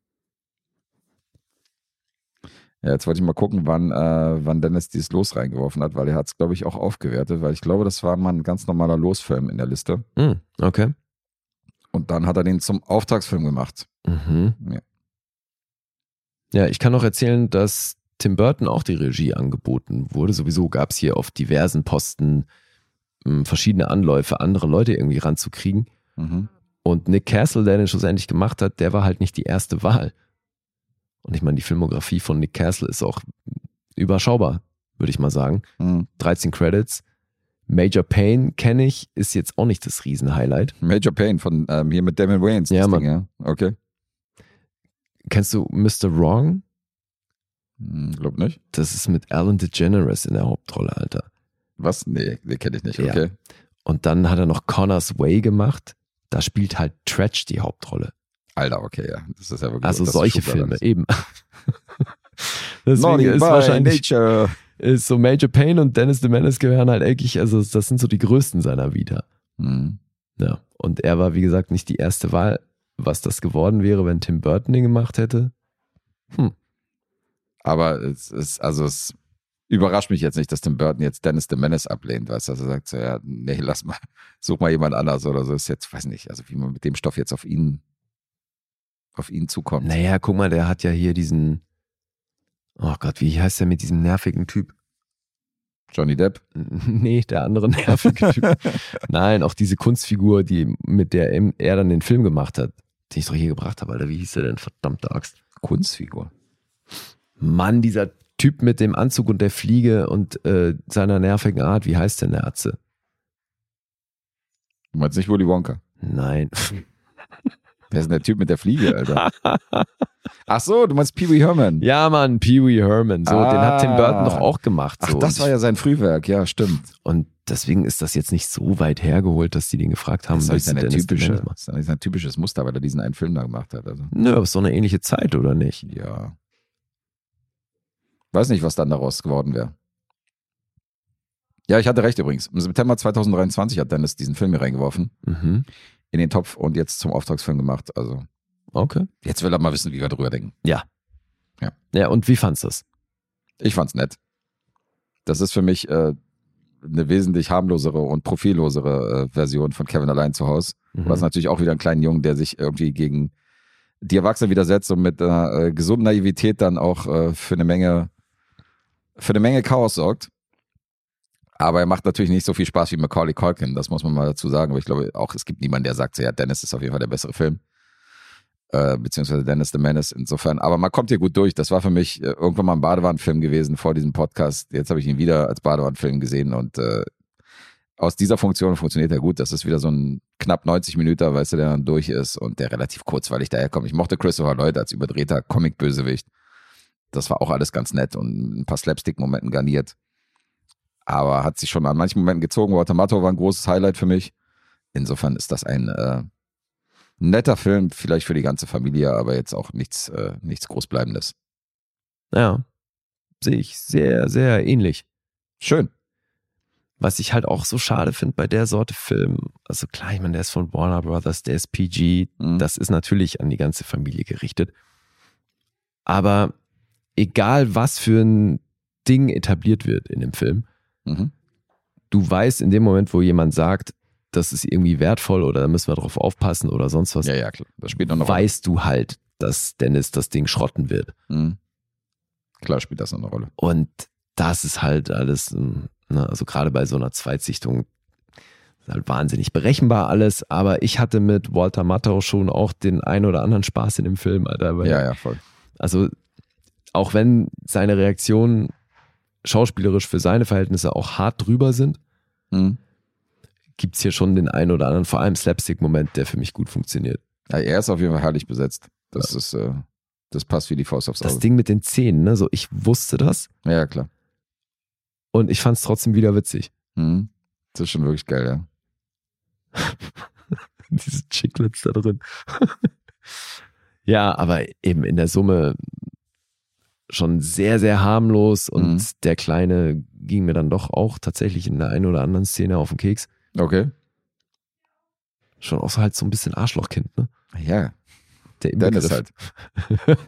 Ja, jetzt wollte ich mal gucken, wann, äh, wann Dennis dieses Los reingeworfen hat, weil er hat es, glaube ich, auch aufgewertet, weil ich glaube, das war mal ein ganz normaler Losfilm in der Liste.
Hm, okay.
Und dann hat er den zum Auftragsfilm gemacht.
Mhm.
Ja.
Ja, ich kann noch erzählen, dass Tim Burton auch die Regie angeboten wurde. Sowieso gab es hier auf diversen Posten mh, verschiedene Anläufe, andere Leute irgendwie ranzukriegen.
Mhm.
Und Nick Castle, der den schlussendlich gemacht hat, der war halt nicht die erste Wahl. Und ich meine, die Filmografie von Nick Castle ist auch überschaubar, würde ich mal sagen.
Mhm.
dreizehn Credits. Major Payne kenne ich, ist jetzt auch nicht das Riesenhighlight.
Major Payne von ähm, hier mit Damon Wayans.
Ja,
das
Mann.
Ding, ja. Okay.
Kennst du Mister Wrong?
Hm, glaub nicht.
Das ist mit Ellen DeGeneres in der Hauptrolle, Alter.
Was? Nee, den kenne ich nicht.
Ja.
Okay.
Und dann hat er noch Connor's Way gemacht. Da spielt halt Tretch die Hauptrolle.
Alter, okay, ja. Das ist ja wirklich
Also
das ist
solche
Schublade.
Filme, eben. Deswegen
Naughty
ist
by
wahrscheinlich
Nature.
ist so Major Payne und Dennis the Menace gehören halt eigentlich, also das sind so die größten seiner Vita.
Hm.
Ja. Und er war, wie gesagt, nicht die erste Wahl. Was das geworden wäre, wenn Tim Burton den gemacht hätte. Hm.
Aber es ist, also es überrascht mich jetzt nicht, dass Tim Burton jetzt Dennis the Menace ablehnt, weißt du, also er sagt so, ja, nee, lass mal, such mal jemand anders oder so, ist jetzt, weiß nicht, also wie man mit dem Stoff jetzt auf ihn, auf ihn zukommt.
Naja, guck mal, der hat ja hier diesen, oh Gott, wie heißt der mit diesem nervigen Typ?
Johnny Depp?
Nee, der andere nervige Typ. Nein, auch diese Kunstfigur, die, mit der er dann den Film gemacht hat, den ich doch hier gebracht habe, Alter, wie hieß der denn, verdammte Axt?
Kunstfigur.
Mann, dieser Typ mit dem Anzug und der Fliege und äh, seiner nervigen Art, wie heißt denn der Atze?
Du meinst nicht Willy Wonka?
Nein.
Wer ist denn der Typ mit der Fliege, Alter? Ach so, du meinst Pee Wee Herman.
Ja, Mann, Pee Wee Herman. So,
Ah.
den hat Tim Burton doch auch gemacht.
Ach,
So.
das war ja sein Frühwerk, ja, stimmt.
Und deswegen ist das jetzt nicht so weit hergeholt, dass die den gefragt haben,
Das ist
willst du
nicht sein
Dennis the
typische,
Menace machen?
das ist nicht sein typisches Muster, weil er diesen einen Film da gemacht hat. Also.
Nö, aber es ist doch eine ähnliche Zeit, oder nicht?
Ja. Weiß nicht, was dann daraus geworden wäre. Ja, ich hatte recht übrigens. Im September zwanzig dreiundzwanzig hat Dennis diesen Film hier reingeworfen,
Mhm.
in den Topf und jetzt zum Auftragsfilm gemacht. Also
Okay.
jetzt will er mal wissen, wie wir drüber denken.
Ja.
Ja.
Ja, und wie fandst du das?
Ich fand's nett. Das ist für mich äh, eine wesentlich harmlosere und profillosere äh, Version von Kevin allein zu Hause.
Mhm.
Du hast natürlich auch wieder einen kleinen Jungen, der sich irgendwie gegen die Erwachsenen widersetzt und mit einer äh, gesunden Naivität dann auch äh, für eine Menge für eine Menge Chaos sorgt. Aber er macht natürlich nicht so viel Spaß wie Macaulay Culkin, das muss man mal dazu sagen. Aber ich glaube auch, es gibt niemanden, der sagt, so, ja, Dennis ist auf jeden Fall der bessere Film. Äh, beziehungsweise Dennis the Menace insofern. Aber man kommt hier gut durch. Das war für mich äh, irgendwann mal ein Badewannenfilm gewesen vor diesem Podcast. Jetzt habe ich ihn wieder als Badewannenfilm gesehen und äh, aus dieser Funktion funktioniert er gut. Das ist wieder so ein knapp neunzig Minuten, weißt du, der dann durch ist und der relativ kurzweilig daherkommt. Ich mochte Christopher Lloyd als überdrehter Comic-Bösewicht. Das war auch alles ganz nett und ein paar Slapstick-Momenten garniert. Aber hat sich schon an manchen Momenten gezogen. Walter Matthau war ein großes Highlight für mich. Insofern ist das ein, äh, Netter Film, vielleicht für die ganze Familie, aber jetzt auch nichts, äh, nichts Großbleibendes.
Ja, sehe ich sehr, sehr ähnlich.
Schön.
Was ich halt auch so schade finde bei der Sorte Film, also klar, ich meine, der ist von Warner Brothers, der ist P G,
Mhm.
das ist natürlich an die ganze Familie gerichtet. Aber egal, was für ein Ding etabliert wird in dem Film,
Mhm.
du weißt in dem Moment, wo jemand sagt, das ist irgendwie wertvoll oder da müssen wir drauf aufpassen oder sonst was,
Ja, ja, klar. Das spielt noch eine Rolle.
weißt du halt, dass Dennis das Ding schrotten wird.
Mhm. Klar spielt das noch eine Rolle.
Und das ist halt alles, ne, also gerade bei so einer Zweitsichtung, ist halt wahnsinnig berechenbar alles, aber ich hatte mit Walter Matthau schon auch den ein oder anderen Spaß in dem Film, Alter. Weil,
Ja, ja, voll.
Also auch wenn seine Reaktionen schauspielerisch für seine Verhältnisse auch hart drüber sind,
Mhm.
gibt es hier schon den einen oder anderen, vor allem Slapstick-Moment, der für mich gut funktioniert.
Ja, er ist auf jeden Fall herrlich besetzt. Das ist, äh, das passt wie die Faust aufs
Das
Auge.
Ding mit den Zähnen, ne? So, ich wusste das
Ja, ja, klar.
und ich fand es trotzdem wieder witzig.
Mhm. Das ist schon wirklich geil, ja.
Diese Chiclets da drin. Ja, aber eben in der Summe schon sehr, sehr harmlos und
Mhm.
der Kleine ging mir dann doch auch tatsächlich in der einen oder anderen Szene auf den Keks.
Okay.
Schon auch so halt so ein bisschen Arschlochkind, ne?
Ja,
Der
Dennis
Inbegriff.
halt.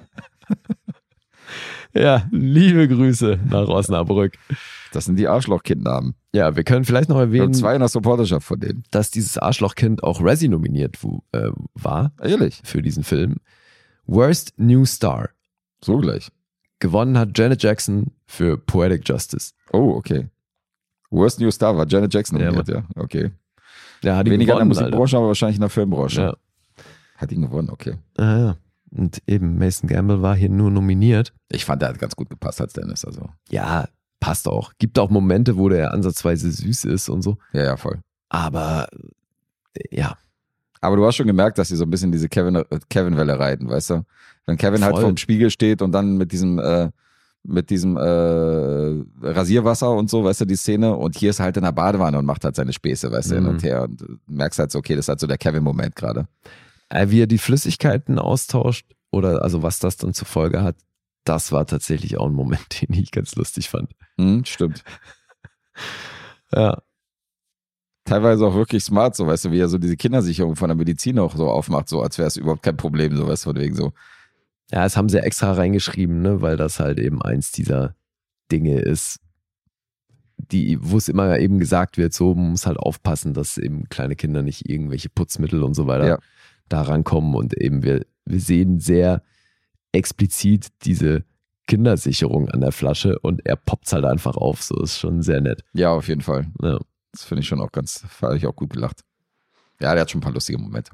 Ja, liebe Grüße nach Osnabrück.
Das sind die Arschlochkindnamen.
Ja, wir können vielleicht noch
Wir haben
erwähnen,
zwei in der Supporterschaft von denen.
dass dieses Arschlochkind auch Razzie nominiert wo, äh, war
Ehrlich?
für diesen Film. Worst New Star.
So gleich.
Gewonnen hat Janet Jackson für Poetic Justice.
Oh, okay. Worst New Star war Janet Jackson
Ja,
nominiert, ja. Okay.
Ja, hat ihn
Weniger in der
gewonnen,
Musikbranche, aber wahrscheinlich in der Filmbranche.
Alter.
Hat ihn gewonnen, okay.
Ja. Ah, ja. Und eben Mason Gamble war hier nur nominiert.
Ich fand, der hat ganz gut gepasst als Dennis. Also.
Ja, passt auch. Gibt auch Momente, wo der ansatzweise süß ist und so.
Ja, ja, voll.
Aber äh, ja,
Aber du hast schon gemerkt, dass sie so ein bisschen diese Kevin, äh, Kevin-Welle reiten, weißt du? Wenn Kevin halt
Voll.
vorm Spiegel steht und dann mit diesem, äh, mit diesem äh, Rasierwasser und so, weißt du, die Szene, und hier ist er halt in der Badewanne und macht halt seine Späße, weißt du, hin
Mhm.
und her, und du merkst halt so, okay, das ist halt so der Kevin-Moment gerade.
äh, wie er die Flüssigkeiten austauscht oder also was das dann zur Folge hat, das war tatsächlich auch ein Moment, den ich ganz lustig fand.
Hm, stimmt.
Ja,
Teilweise auch wirklich smart, so, weißt du, wie er so diese Kindersicherung von der Medizin auch so aufmacht, so als wäre es überhaupt kein Problem, so, weißt du, von wegen so.
ja, das haben sie extra reingeschrieben, ne, weil das halt eben eins dieser Dinge ist, die, wo es immer eben gesagt wird, so, man muss halt aufpassen, dass eben kleine Kinder nicht irgendwelche Putzmittel und so weiter
Ja.
da rankommen und eben wir, wir sehen sehr explizit diese Kindersicherung an der Flasche und er poppt halt einfach auf, so ist schon sehr nett.
Ja, auf jeden Fall.
Ja.
Das finde ich schon auch ganz, habe ich auch gut gelacht. Ja, der hat schon ein paar lustige Momente.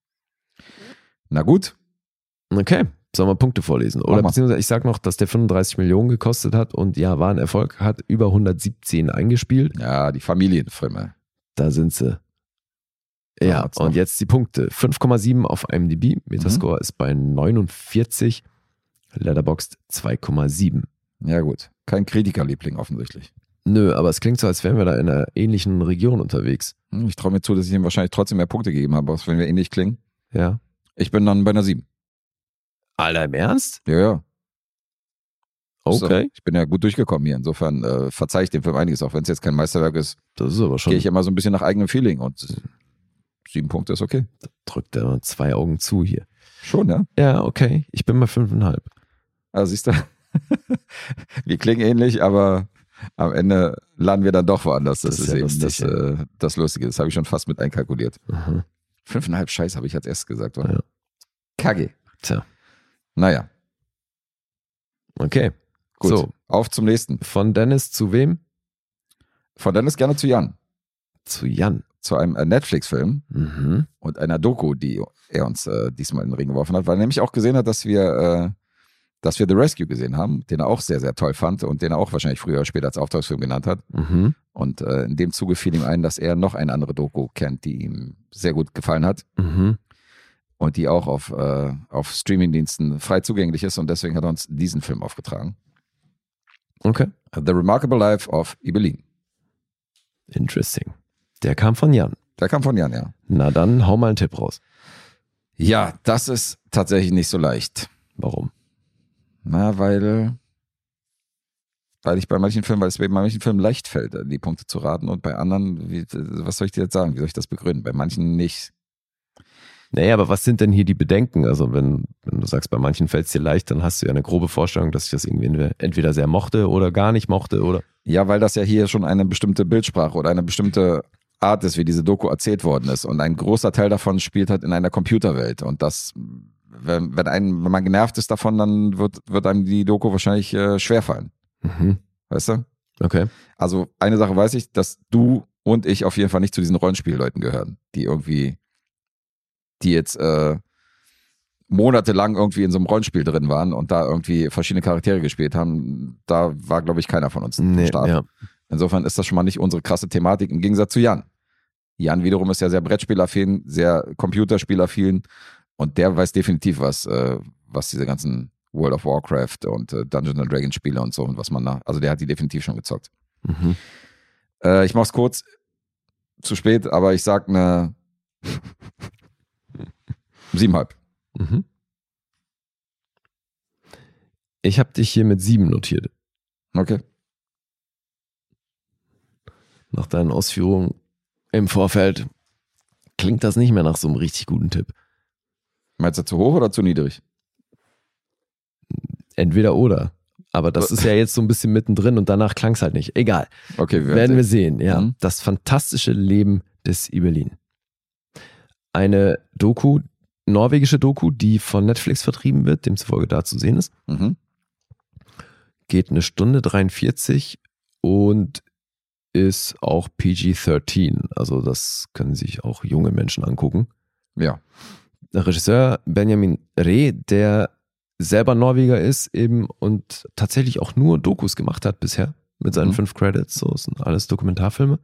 Na gut.
Okay, sollen wir Punkte vorlesen? Oder
Mach mal.
beziehungsweise ich sag noch, dass der fünfunddreißig Millionen gekostet hat und ja, war ein Erfolg, hat über hundertsiebzehn eingespielt.
Ja, die Familienfilme.
Da sind sie.
So,
Ja,
hat's
und
noch.
jetzt die Punkte. fünf Komma sieben auf IMDb, Metascore ist bei neunundvierzig, Letterboxd zwei Komma sieben.
Ja, gut. Kein Kritikerliebling offensichtlich.
Nö, aber es klingt so, als wären wir da in einer ähnlichen Region unterwegs.
Hm, Ich traue mir zu, dass ich ihm wahrscheinlich trotzdem mehr Punkte gegeben habe, auch wenn wir ähnlich klingen.
Ja.
Ich bin dann bei einer sieben.
Alter, im Ernst?
Ja, ja. So,
Okay.
ich bin ja gut durchgekommen hier. Insofern äh, verzeihe ich dem Film einiges, auch wenn es jetzt kein Meisterwerk ist,
Das ist aber schon,
gehe ich immer so ein bisschen nach eigenem Feeling, und sieben Punkte ist okay.
drückt er mal zwei Augen zu hier.
Schon, ja.
Ja, okay. Ich bin bei fünfeinhalb.
Also siehst du, wir klingen ähnlich, aber am Ende landen wir dann doch woanders. Das,
Das ist
ist
ja
eben
lustig,
das, äh, das Lustige. Das habe ich schon fast mit einkalkuliert.
Mhm.
Fünfeinhalb Scheiß habe ich als erstes gesagt, oder?
Ja.
Kacke.
Tja,
Naja,
okay.
gut.
So,
Auf zum nächsten.
von Dennis zu wem?
Von Dennis gerne zu Jan.
Zu Jan.
Zu einem äh, Netflix-Film
Mhm.
und einer Doku, die er uns äh, diesmal in den Ring geworfen hat, weil er nämlich auch gesehen hat, dass wir, äh, dass wir The Rescue gesehen haben, den er auch sehr, sehr toll fand und den er auch wahrscheinlich früher oder später als Auftragsfilm genannt hat.
Mhm.
Und äh, in dem Zuge fiel ihm ein, dass er noch eine andere Doku kennt, die ihm sehr gut gefallen hat
Mhm.
und die auch auf, äh, auf Streamingdiensten frei zugänglich ist, und deswegen hat er uns diesen Film aufgetragen.
Okay.
The Remarkable Life of Ibelin.
Interesting. Der kam von Jan.
Der kam von Jan, ja.
Na dann, hau mal einen Tipp raus.
Ja, das ist tatsächlich nicht so leicht.
Warum?
Na, weil, weil ich bei manchen Filmen, weil es bei manchen Filmen leicht fällt, die Punkte zu raten und bei anderen, wie, was soll ich dir jetzt sagen? Wie soll ich das begründen? Bei manchen nicht.
Naja, aber was sind denn hier die Bedenken? Also wenn, wenn du sagst, bei manchen fällt es dir leicht, dann hast du ja eine grobe Vorstellung, dass ich das irgendwie entweder sehr mochte oder gar nicht mochte, oder?
Ja, weil das ja hier schon eine bestimmte Bildsprache oder eine bestimmte Art ist, wie diese Doku erzählt worden ist. Und ein großer Teil davon spielt halt in einer Computerwelt. Und das, wenn, wenn, ein, wenn man genervt ist davon, dann wird, wird einem die Doku wahrscheinlich äh, schwerfallen.
Mhm.
Weißt du?
Okay.
Also eine Sache weiß ich, dass du und ich auf jeden Fall nicht zu diesen Rollenspielleuten gehören, die irgendwie, die jetzt äh, monatelang irgendwie in so einem Rollenspiel drin waren und da irgendwie verschiedene Charaktere gespielt haben. Da war, glaube ich, keiner von uns am
Nee,
Start.
ja.
Insofern ist das schon mal nicht unsere krasse Thematik im Gegensatz zu Jan. Jan wiederum ist ja sehr Brettspielaffin, sehr Computerspielaffin und der weiß definitiv was, äh, was diese ganzen World of Warcraft und äh, Dungeons and Dragons Spiele und so und was man da, also der hat die definitiv schon gezockt.
Mhm.
Äh, ich mach's kurz, zu spät, aber ich sag eine siebenhalb.
Mhm. Ich habe dich hier mit sieben notiert.
Okay.
Nach deinen Ausführungen im Vorfeld klingt das nicht mehr nach so einem richtig guten Tipp.
Meinst du zu hoch oder zu niedrig?
Entweder oder. Aber das ist ja jetzt so ein bisschen mittendrin und danach klang es halt nicht. Egal.
Okay, wir
Werden wir sehen. Ja,
Mhm.
Das fantastische Leben des Ibelin. Eine Doku, norwegische Doku, die von Netflix vertrieben wird, demzufolge da zu sehen ist.
Mhm.
Geht eine Stunde dreiundvierzig und ist auch P G dreizehn. Also das können sich auch junge Menschen angucken.
Ja.
Der Regisseur Benjamin Reh, der selber Norweger ist eben und tatsächlich auch nur Dokus gemacht hat bisher mit seinen
Mhm.
fünf Credits. So, das sind alles Dokumentarfilme.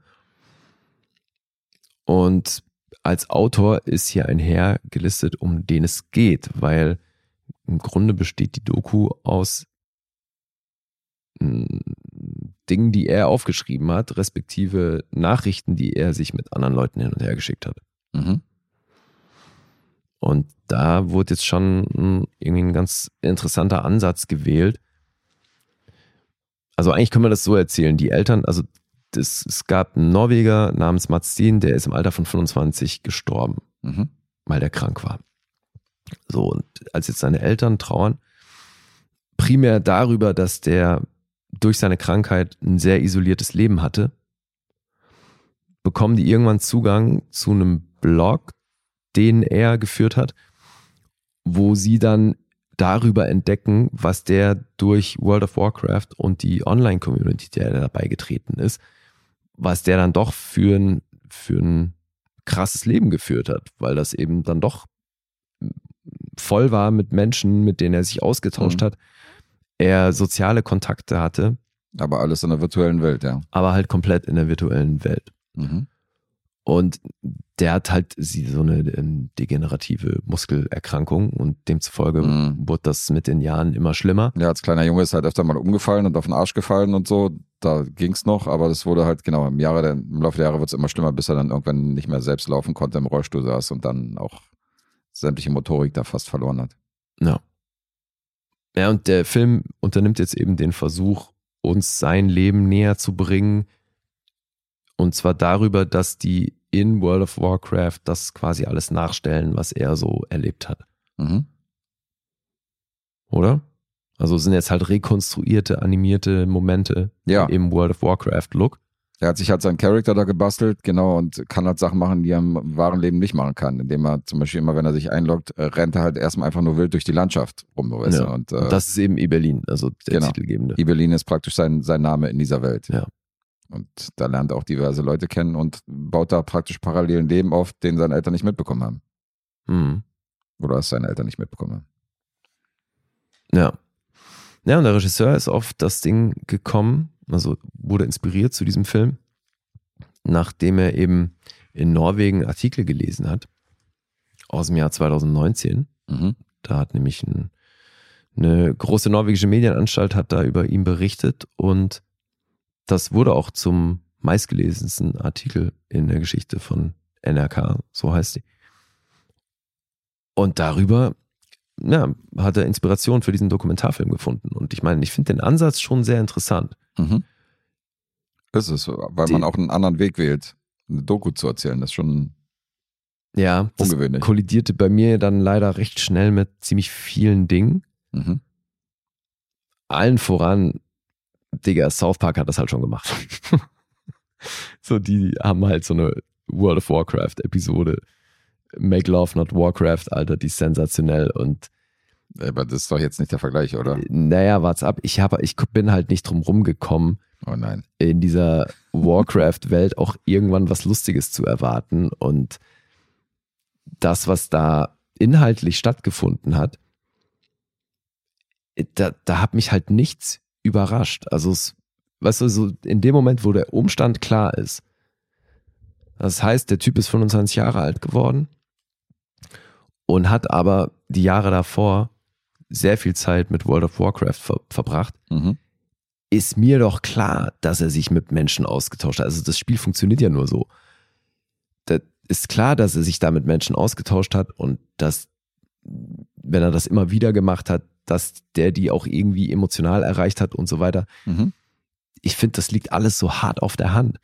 Und als Autor ist hier ein Herr gelistet, um den es geht, weil im Grunde besteht die Doku aus mh, Dingen, die er aufgeschrieben hat, respektive Nachrichten, die er sich mit anderen Leuten hin und her geschickt hat.
Mhm.
Und da wurde jetzt schon mh, irgendwie ein ganz interessanter Ansatz gewählt. Also eigentlich können wir das so erzählen, die Eltern, also das, es gab einen Norweger namens Mats Steen, der ist im Alter von fünfundzwanzig gestorben,
Mhm.
weil der krank war. So, und als jetzt seine Eltern trauern, primär darüber, dass der durch seine Krankheit ein sehr isoliertes Leben hatte, bekommen die irgendwann Zugang zu einem Blog, den er geführt hat, wo sie dann darüber entdecken, was der durch World of Warcraft und die Online-Community, der da beigetreten ist, was der dann doch für ein, für ein krasses Leben geführt hat, weil das eben dann doch voll war mit Menschen, mit denen er sich ausgetauscht
Mhm.
hat, er soziale Kontakte hatte,
Aber alles in der virtuellen Welt, ja.
aber halt komplett in der virtuellen Welt.
Mhm.
Und der hat halt sie- so eine ähm, degenerative Muskelerkrankung und demzufolge
Mhm.
wurde das mit den Jahren immer schlimmer.
Ja, als kleiner Junge ist halt öfter mal umgefallen und auf den Arsch gefallen und so. Da ging's noch, aber das wurde halt, genau, im, Jahre der, im Laufe der Jahre wird es immer schlimmer, bis er dann irgendwann nicht mehr selbst laufen konnte, im Rollstuhl saß und dann auch sämtliche Motorik da fast verloren hat.
Ja. Ja, und der Film unternimmt jetzt eben den Versuch, uns sein Leben näher zu bringen. Und zwar darüber, dass die in World of Warcraft das quasi alles nachstellen, was er so erlebt hat.
Mhm.
Oder? Also es sind jetzt halt rekonstruierte, animierte Momente
Ja.
im World of Warcraft-Look.
Er hat sich halt seinen Charakter da gebastelt, genau, und kann halt Sachen machen, die er im wahren Leben nicht machen kann. Indem er zum Beispiel immer, wenn er sich einloggt, äh, rennt er halt erstmal einfach nur wild durch die Landschaft rum. Weißt du?
Ja.
Und, äh,
Und das ist eben Ibelin, also der
genau.
Titelgebende.
Ibelin ist praktisch sein, sein Name in dieser Welt.
Ja.
Und da lernt er auch diverse Leute kennen und baut da praktisch parallel ein Leben auf, den seine Eltern nicht mitbekommen haben.
Mhm.
Oder es seine Eltern nicht mitbekommen haben.
Ja. Ja, und der Regisseur ist auf das Ding gekommen, also wurde inspiriert zu diesem Film, nachdem er eben in Norwegen Artikel gelesen hat aus dem Jahr zwanzig neunzehn.
Mhm.
Da hat nämlich ein, eine große norwegische Medienanstalt hat da über ihn berichtet und das wurde auch zum meistgelesensten Artikel in der Geschichte von N R K, so heißt die. Und darüber ja, hat er Inspiration für diesen Dokumentarfilm gefunden. Und ich meine, ich finde den Ansatz schon sehr interessant.
Mhm. Ist es, weil
Die-
man auch einen anderen Weg wählt, eine Doku zu erzählen. Das ist schon
Ja, das
ungewöhnlich.
kollidierte bei mir dann leider recht schnell mit ziemlich vielen Dingen.
Mhm.
Allen voran, Digga, South Park hat das halt schon gemacht. So, die haben halt so eine World of Warcraft Episode. Make Love Not Warcraft, Alter, die ist sensationell. Und
Aber das ist doch jetzt nicht der Vergleich, oder?
äh, naja, wart's ab. Ich, hab, ich bin halt nicht drum rumgekommen,
Oh nein.
in dieser Warcraft-Welt auch irgendwann was Lustiges zu erwarten. Und das, was da inhaltlich stattgefunden hat, da, da hat mich halt nichts überrascht. Also, es, weißt du, so in dem Moment, wo der Umstand klar ist, das heißt, der Typ ist fünfundzwanzig Jahre alt geworden und hat aber die Jahre davor sehr viel Zeit mit World of Warcraft ver- verbracht,
Mhm.
ist mir doch klar, dass er sich mit Menschen ausgetauscht hat. Also das Spiel funktioniert ja nur so. Das ist klar, dass er sich da mit Menschen ausgetauscht hat und dass, wenn er das immer wieder gemacht hat, dass der die auch irgendwie emotional erreicht hat und so weiter.
Mhm.
Ich finde, das liegt alles so hart auf der Hand.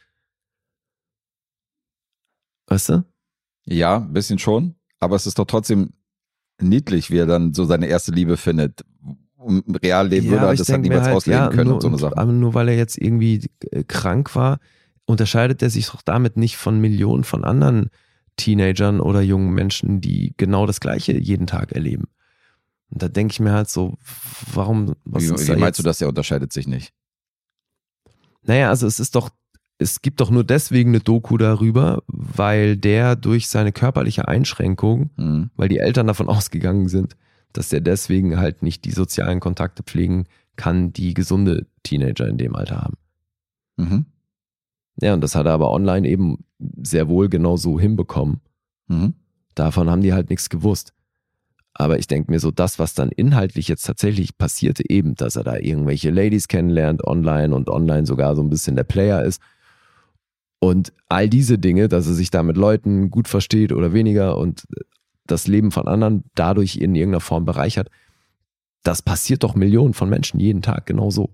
Weißt du?
Ja, ein bisschen schon. Aber es ist doch trotzdem niedlich, wie er dann so seine erste Liebe findet. Im Realleben würde
aber
er
ich
das halt
denk mir
niemals ausleben
ja,
können
nur,
und so eine Sache.
Aber nur weil er jetzt irgendwie äh, krank war, unterscheidet er sich doch damit nicht von Millionen von anderen Teenagern oder jungen Menschen, die genau das Gleiche jeden Tag erleben. Und da denke ich mir halt so, warum, was
Wie,
ist
wie
da
meinst
jetzt?
du das, der unterscheidet sich nicht?
Naja, also es ist doch, es gibt doch nur deswegen eine Doku darüber, weil der durch seine körperliche Einschränkung,
Mhm.
weil die Eltern davon ausgegangen sind, dass der deswegen halt nicht die sozialen Kontakte pflegen kann, die gesunde Teenager in dem Alter haben.
Mhm.
Ja, und das hat er aber online eben sehr wohl genau so hinbekommen.
Mhm.
Davon haben die halt nichts gewusst. Aber ich denke mir so, das, was dann inhaltlich jetzt tatsächlich passierte, eben, dass er da irgendwelche Ladies kennenlernt online und online sogar so ein bisschen der Player ist. Und all diese Dinge, dass er sich da mit Leuten gut versteht oder weniger und das Leben von anderen dadurch in irgendeiner Form bereichert, das passiert doch Millionen von Menschen jeden Tag genauso.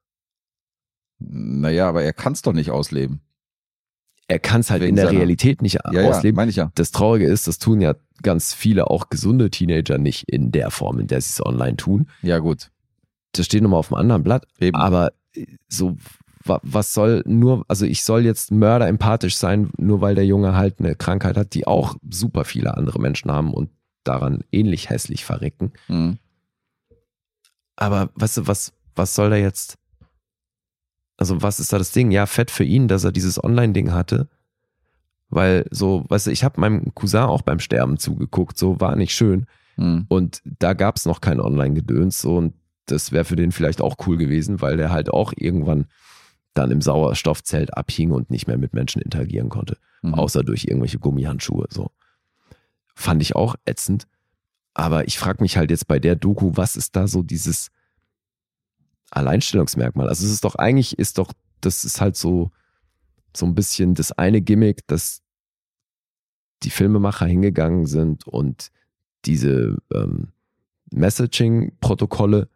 Naja, aber er kann es doch nicht ausleben.
Er kann es halt
Wegen
in der
seiner-
Realität nicht
Ja, ja,
ausleben.
meine ich ja.
Das Traurige ist, das tun ja ganz viele auch gesunde Teenager nicht in der Form, in der sie es online tun.
Ja, gut.
Das steht nochmal auf einem anderen Blatt.
Eben.
Aber äh, so, wa- was soll nur, also ich soll jetzt mörderempathisch sein, nur weil der Junge halt eine Krankheit hat, die auch super viele andere Menschen haben und daran ähnlich hässlich verrecken.
Mhm.
Aber weißt du, was, was soll da jetzt, also was ist da das Ding? Ja, fett für ihn, dass er dieses Online-Ding hatte. Weil so, weißt du, ich habe meinem Cousin auch beim Sterben zugeguckt, so war nicht schön.
Mhm.
Und da gab es noch kein Online-Gedöns so, und das wäre für den vielleicht auch cool gewesen, weil der halt auch irgendwann dann im Sauerstoffzelt abhing und nicht mehr mit Menschen interagieren konnte.
Mhm.
Außer durch irgendwelche Gummihandschuhe. So. Fand ich auch ätzend. Aber ich frage mich halt jetzt bei der Doku, was ist da so dieses Alleinstellungsmerkmal? Also es ist doch eigentlich, ist doch, das ist halt so, so ein bisschen das eine Gimmick, dass die Filmemacher hingegangen sind und diese ähm, Messaging-Protokolle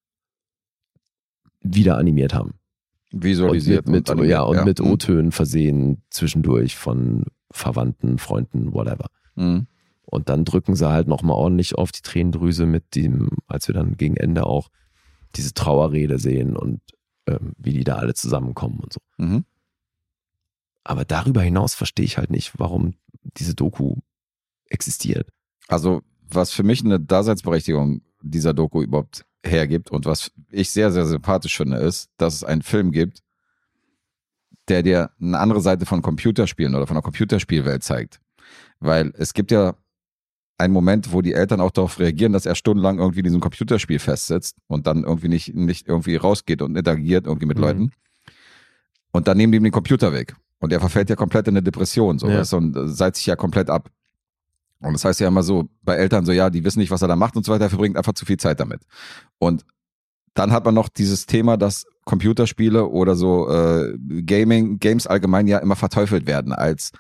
wieder animiert haben.
Visualisiert
und mit, mit,
animiert,
ja, und mit
Mhm.
O-Tönen versehen zwischendurch von Verwandten, Freunden, whatever.
Mhm.
Und dann drücken sie halt nochmal ordentlich auf die Tränendrüse mit dem, als wir dann gegen Ende auch diese Trauerrede sehen und ähm, wie die da alle zusammenkommen und so.
Mhm.
Aber darüber hinaus verstehe ich halt nicht, warum diese Doku existiert.
Also, was für mich eine Daseinsberechtigung dieser Doku überhaupt hergibt und was ich sehr, sehr sympathisch finde, ist, dass es einen Film gibt, der dir eine andere Seite von Computerspielen oder von der Computerspielwelt zeigt. Weil es gibt ja einen Moment, wo die Eltern auch darauf reagieren, dass er stundenlang irgendwie in diesem Computerspiel festsitzt und dann irgendwie nicht, nicht irgendwie rausgeht und interagiert irgendwie mit
Mhm.
Leuten. Und dann nehmen die ihm den Computer weg. Und er verfällt ja komplett in eine Depression, so,
Ja.
weißt du, und äh, seilt sich ja komplett ab. Und das heißt ja immer so, bei Eltern so, ja, die wissen nicht, was er da macht und so weiter, er verbringt einfach zu viel Zeit damit. Und dann hat man noch dieses Thema, dass Computerspiele oder so äh, Gaming, Games allgemein ja immer verteufelt werden als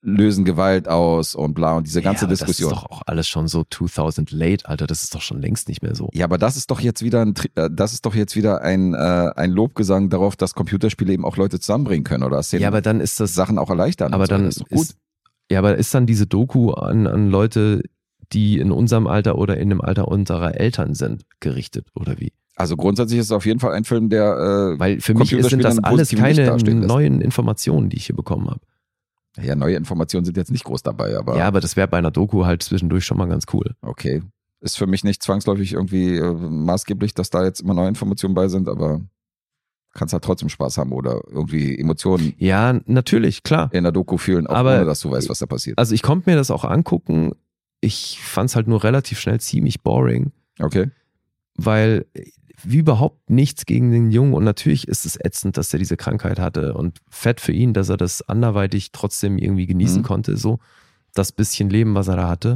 lösen Gewalt aus und bla und diese ganze
ja, aber
Diskussion.
Das ist doch auch alles schon so zweitausend late, Alter, das ist doch schon längst nicht mehr so.
Ja, aber das ist doch jetzt wieder ein, das ist doch jetzt wieder ein, äh, ein Lobgesang darauf, dass Computerspiele eben auch Leute zusammenbringen können oder dass
Ja, aber dann ist das
Sachen auch erleichtern.
Aber
und so.
dann
Das ist doch gut.
ist, ja, aber ist dann diese Doku an, an Leute, die in unserem Alter oder in dem Alter unserer Eltern sind, gerichtet oder wie?
Also grundsätzlich ist es auf jeden Fall ein Film, der äh,
Weil für mich sind
Computerspiele
das
einen
alles
positiven Licht
keine
dastehen lässt.
neuen Informationen, die ich hier bekommen habe.
Ja, neue Informationen sind jetzt nicht groß dabei, aber
Ja, aber das wäre bei einer Doku halt zwischendurch schon mal ganz cool.
okay. Ist für mich nicht zwangsläufig irgendwie äh, maßgeblich, dass da jetzt immer neue Informationen bei sind, aber kannst halt trotzdem Spaß haben oder irgendwie Emotionen
Ja, natürlich, klar.
in der Doku fühlen, auch
Aber-
ohne dass du weißt, was da passiert.
Also ich konnte mir das auch angucken. Ich fand es halt nur relativ schnell ziemlich boring,
Okay.
weil wie überhaupt nichts gegen den Jungen und natürlich ist es ätzend, dass er diese Krankheit hatte und fett für ihn, dass er das anderweitig trotzdem irgendwie genießen
Mhm.
konnte, so das bisschen Leben, was er da hatte.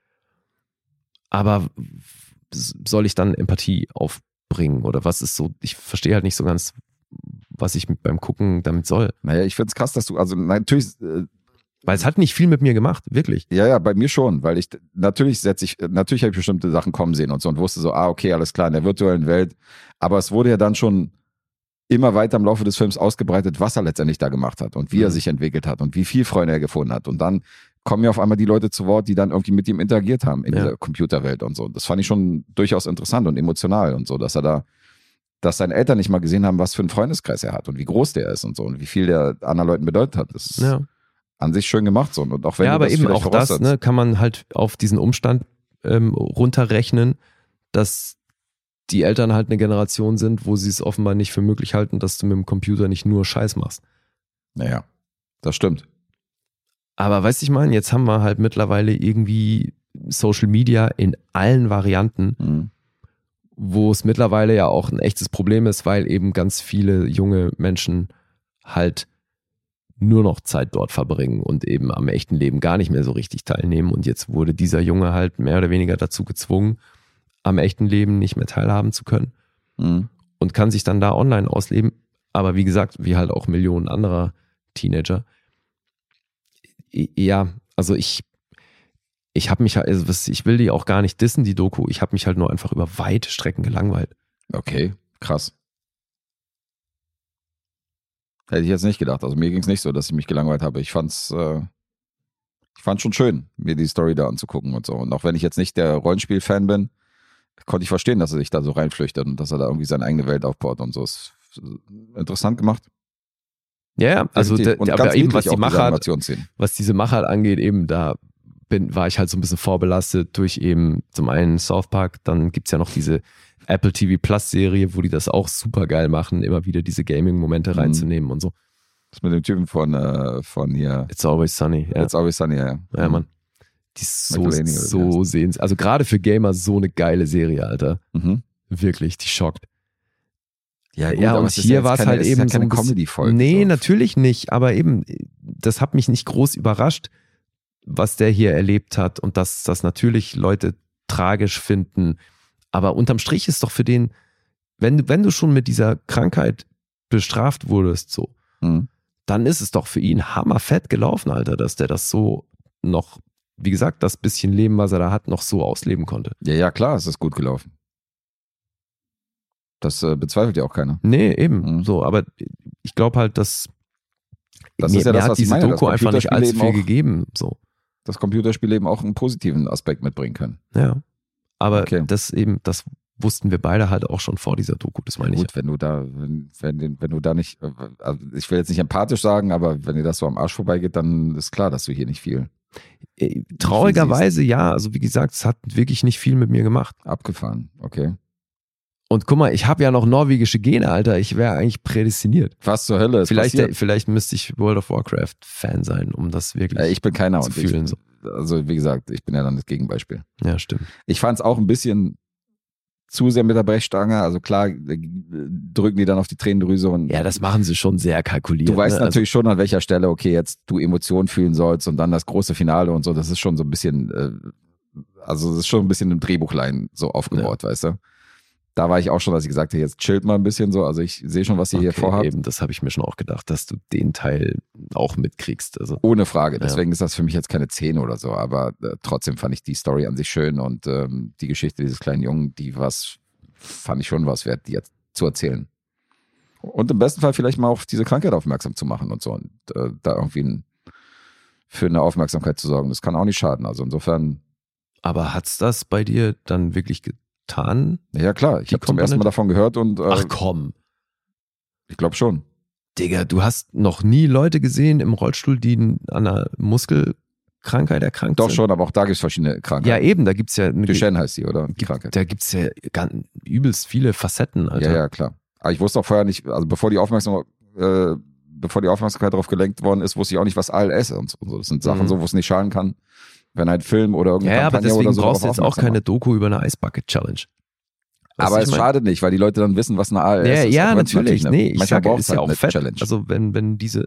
Aber soll ich dann Empathie aufbringen oder was ist so, ich verstehe halt nicht so ganz, was ich mit beim Gucken damit soll.
Naja, ich find's krass, dass du, also natürlich, äh,
Weil es hat nicht viel mit mir gemacht, wirklich.
ja, ja, bei mir schon, weil ich, natürlich setze ich, natürlich habe ich bestimmte Sachen kommen sehen und so und wusste so, ah, okay, alles klar, in der virtuellen Welt, aber es wurde ja dann schon immer weiter im Laufe des Films ausgebreitet, was er letztendlich da gemacht hat und wie er
Mhm.
sich entwickelt hat und wie viel Freunde er gefunden hat und dann kommen ja auf einmal die Leute zu Wort, die dann irgendwie mit ihm interagiert haben in
Ja.
dieser Computerwelt und so. Das fand ich schon durchaus interessant und emotional und so, dass er da, dass seine Eltern nicht mal gesehen haben, was für einen Freundeskreis er hat und wie groß der ist und so und wie viel der anderen Leuten bedeutet hat. Das ist
Ja.
an sich schön gemacht so. Und auch wenn
ja,
du
aber
das
eben
vielleicht
auch das
voraussetzt.
ne, kann man halt auf diesen Umstand ähm, runterrechnen, dass die Eltern halt eine Generation sind, wo sie es offenbar nicht für möglich halten, dass du mit dem Computer nicht nur Scheiß machst.
Naja, das stimmt.
Aber weißt du, ich meine, jetzt haben wir halt mittlerweile irgendwie Social Media in allen Varianten,
Mhm.
wo es mittlerweile ja auch ein echtes Problem ist, weil eben ganz viele junge Menschen halt nur noch Zeit dort verbringen und eben am echten Leben gar nicht mehr so richtig teilnehmen. Und jetzt wurde dieser Junge halt mehr oder weniger dazu gezwungen, am echten Leben nicht mehr teilhaben zu können
Mhm.
und kann sich dann da online ausleben. Aber wie gesagt, wie halt auch Millionen anderer Teenager. Ja, also ich, ich habe mich halt, also was- ich will die auch gar nicht dissen, die Doku. Ich habe mich halt nur einfach über weite Strecken gelangweilt.
Okay, krass. Hätte ich jetzt nicht gedacht. Also mir ging es nicht so, dass ich mich gelangweilt habe. Ich fand's, äh, ich fand's schon schön, mir die Story da anzugucken und so. Und auch wenn ich jetzt nicht der Rollenspiel-Fan bin, konnte ich verstehen, dass er sich da so reinflüchtet und dass er da irgendwie seine eigene Welt aufbaut und so. Ist interessant gemacht.
Ja, ja, also
Definitiv.
der,
und
aber
ganz
eben
niedlich
was die
auch, diese
Machart,
Animationsszenen.
was diese Machart angeht, eben da bin, war ich halt so ein bisschen vorbelastet durch eben zum einen South Park, dann gibt's ja noch diese Apple T V Plus Serie, wo die das auch super geil machen, immer wieder diese Gaming-Momente
Mhm.
reinzunehmen und so.
Das mit dem Typen von, äh, von hier.
It's Always Sunny. Ja,
It's Always Sunny, ja. ja.
ja Mann. Die ist so,
McElhaney oder wie
so sehens. Also gerade für Gamer so eine geile Serie, Alter.
Mhm.
Wirklich, die schockt.
Ja,
Ja,
aber
und
es ist
hier
jetzt
war es
keine-
halt
es ist
eben
ja
so
keine
ein bisschen-
Comedy-Folge.
Nee,
so.
natürlich nicht, aber eben, das hat mich nicht groß überrascht, was der hier erlebt hat und dass das natürlich Leute tragisch finden. Aber unterm Strich ist doch für den, wenn du, wenn du schon mit dieser Krankheit bestraft wurdest, so,
Mhm.
dann ist es doch für ihn hammerfett gelaufen, Alter, dass der das so noch, wie gesagt, das bisschen Leben, was er da hat, noch so ausleben konnte.
Ja, ja, klar, es ist gut gelaufen. Das äh, bezweifelt ja auch keiner.
Nee, eben,
Mhm.
so, aber ich glaube halt, dass
Das
mir,
ist ja
mir
das,
hat
was ich
diese
meine, dass
Doku einfach nicht allzu viel
Computerspiele eben auch-
gegeben, so.
dass Computerspiele eben auch einen positiven Aspekt mitbringen können.
Ja. Aber
Okay.
das eben, das wussten wir beide halt auch schon vor dieser Doku, das meine ich.
Gut, wenn du da, wenn, wenn, wenn du da nicht, äh, also ich will jetzt nicht empathisch sagen, aber wenn dir das so am Arsch vorbeigeht, dann ist klar, dass du hier nicht viel
Äh, Traurigerweise ja, also wie gesagt, es hat wirklich nicht viel mit mir gemacht.
abgefahren. Okay.
Und guck mal, ich habe ja noch norwegische Gene, Alter, ich wäre eigentlich prädestiniert.
Was zur Hölle ist
Vielleicht,
passiert?
vielleicht müsste ich World of Warcraft Fan sein, um das wirklich
Äh, ich bin keiner
zu
und
fühlen.
ich,
So.
also wie gesagt, ich bin ja dann das Gegenbeispiel.
Ja, stimmt.
Ich fand es auch ein bisschen zu sehr mit der Brechstange. Also klar, äh, drücken die dann auf die Tränendrüse und
Ja, das machen sie schon sehr kalkuliert.
du weißt
ne?
natürlich schon, an welcher Stelle, okay, jetzt du Emotionen fühlen sollst und dann das große Finale und so. Das ist schon so ein bisschen, äh, also das ist schon ein bisschen im Drehbuchlein so aufgebaut, weißt du? Da war ich auch schon, dass ich gesagt habe, jetzt chillt mal ein bisschen so. Also ich sehe schon, was ihr
Okay,
hier vorhabt.
Eben, das habe ich mir schon auch gedacht, dass du den Teil auch mitkriegst. Also,
Ohne Frage. Deswegen
Ja.
ist das für mich jetzt keine zehn oder so. Aber äh, trotzdem fand ich die Story an sich schön und ähm, die Geschichte dieses kleinen Jungen, die was, fand ich schon was wert, die jetzt zu erzählen. Und im besten Fall vielleicht mal auf diese Krankheit aufmerksam zu machen und so. Und äh, da irgendwie ein, für eine Aufmerksamkeit zu sorgen. Das kann auch nicht schaden. Also insofern,
aber hat's das bei dir dann wirklich getan?
ja klar, ich
Die
habe zum ersten Mal
Komponente?
davon gehört und äh,
Ach komm.
ich glaube schon.
Digga, du hast noch nie Leute gesehen im Rollstuhl, die an einer Muskelkrankheit erkrankt
Doch
sind?
schon, aber auch da gibt es verschiedene
Ja,
Krankheiten.
eben, da gibt's ja eine,
Duchenne heißt die, oder? Die
gibt,
Krankheit.
da gibt's ja ganz, übelst viele Facetten, Alter.
Ja, ja, klar. Aber ich wusste auch vorher nicht, also bevor die Aufmerksamkeit, äh, bevor die Aufmerksamkeit darauf gelenkt worden ist, wusste ich auch nicht, was A L S ist und so. Und so. Das sind Sachen
Mhm.
so, wo es nicht schaden kann, wenn ein Film oder
Ja,
irgendeine
ja, aber
Kampagne
deswegen
oder so
brauchst du
darauf
jetzt auch
aufmerksam
keine
macht.
Doku über eine Eisbucket-Challenge. Weißt
Aber
du,
es
ich mein?
schadet nicht, weil die Leute dann wissen, was eine A L S
Ja,
ist.
ja,
Auch wenn's
natürlich.
eine-
Nee, ich
manchmal
sage,
braucht
ist
es
ja
halt
auch
eine
fett.
Challenge.
Also wenn, wenn diese,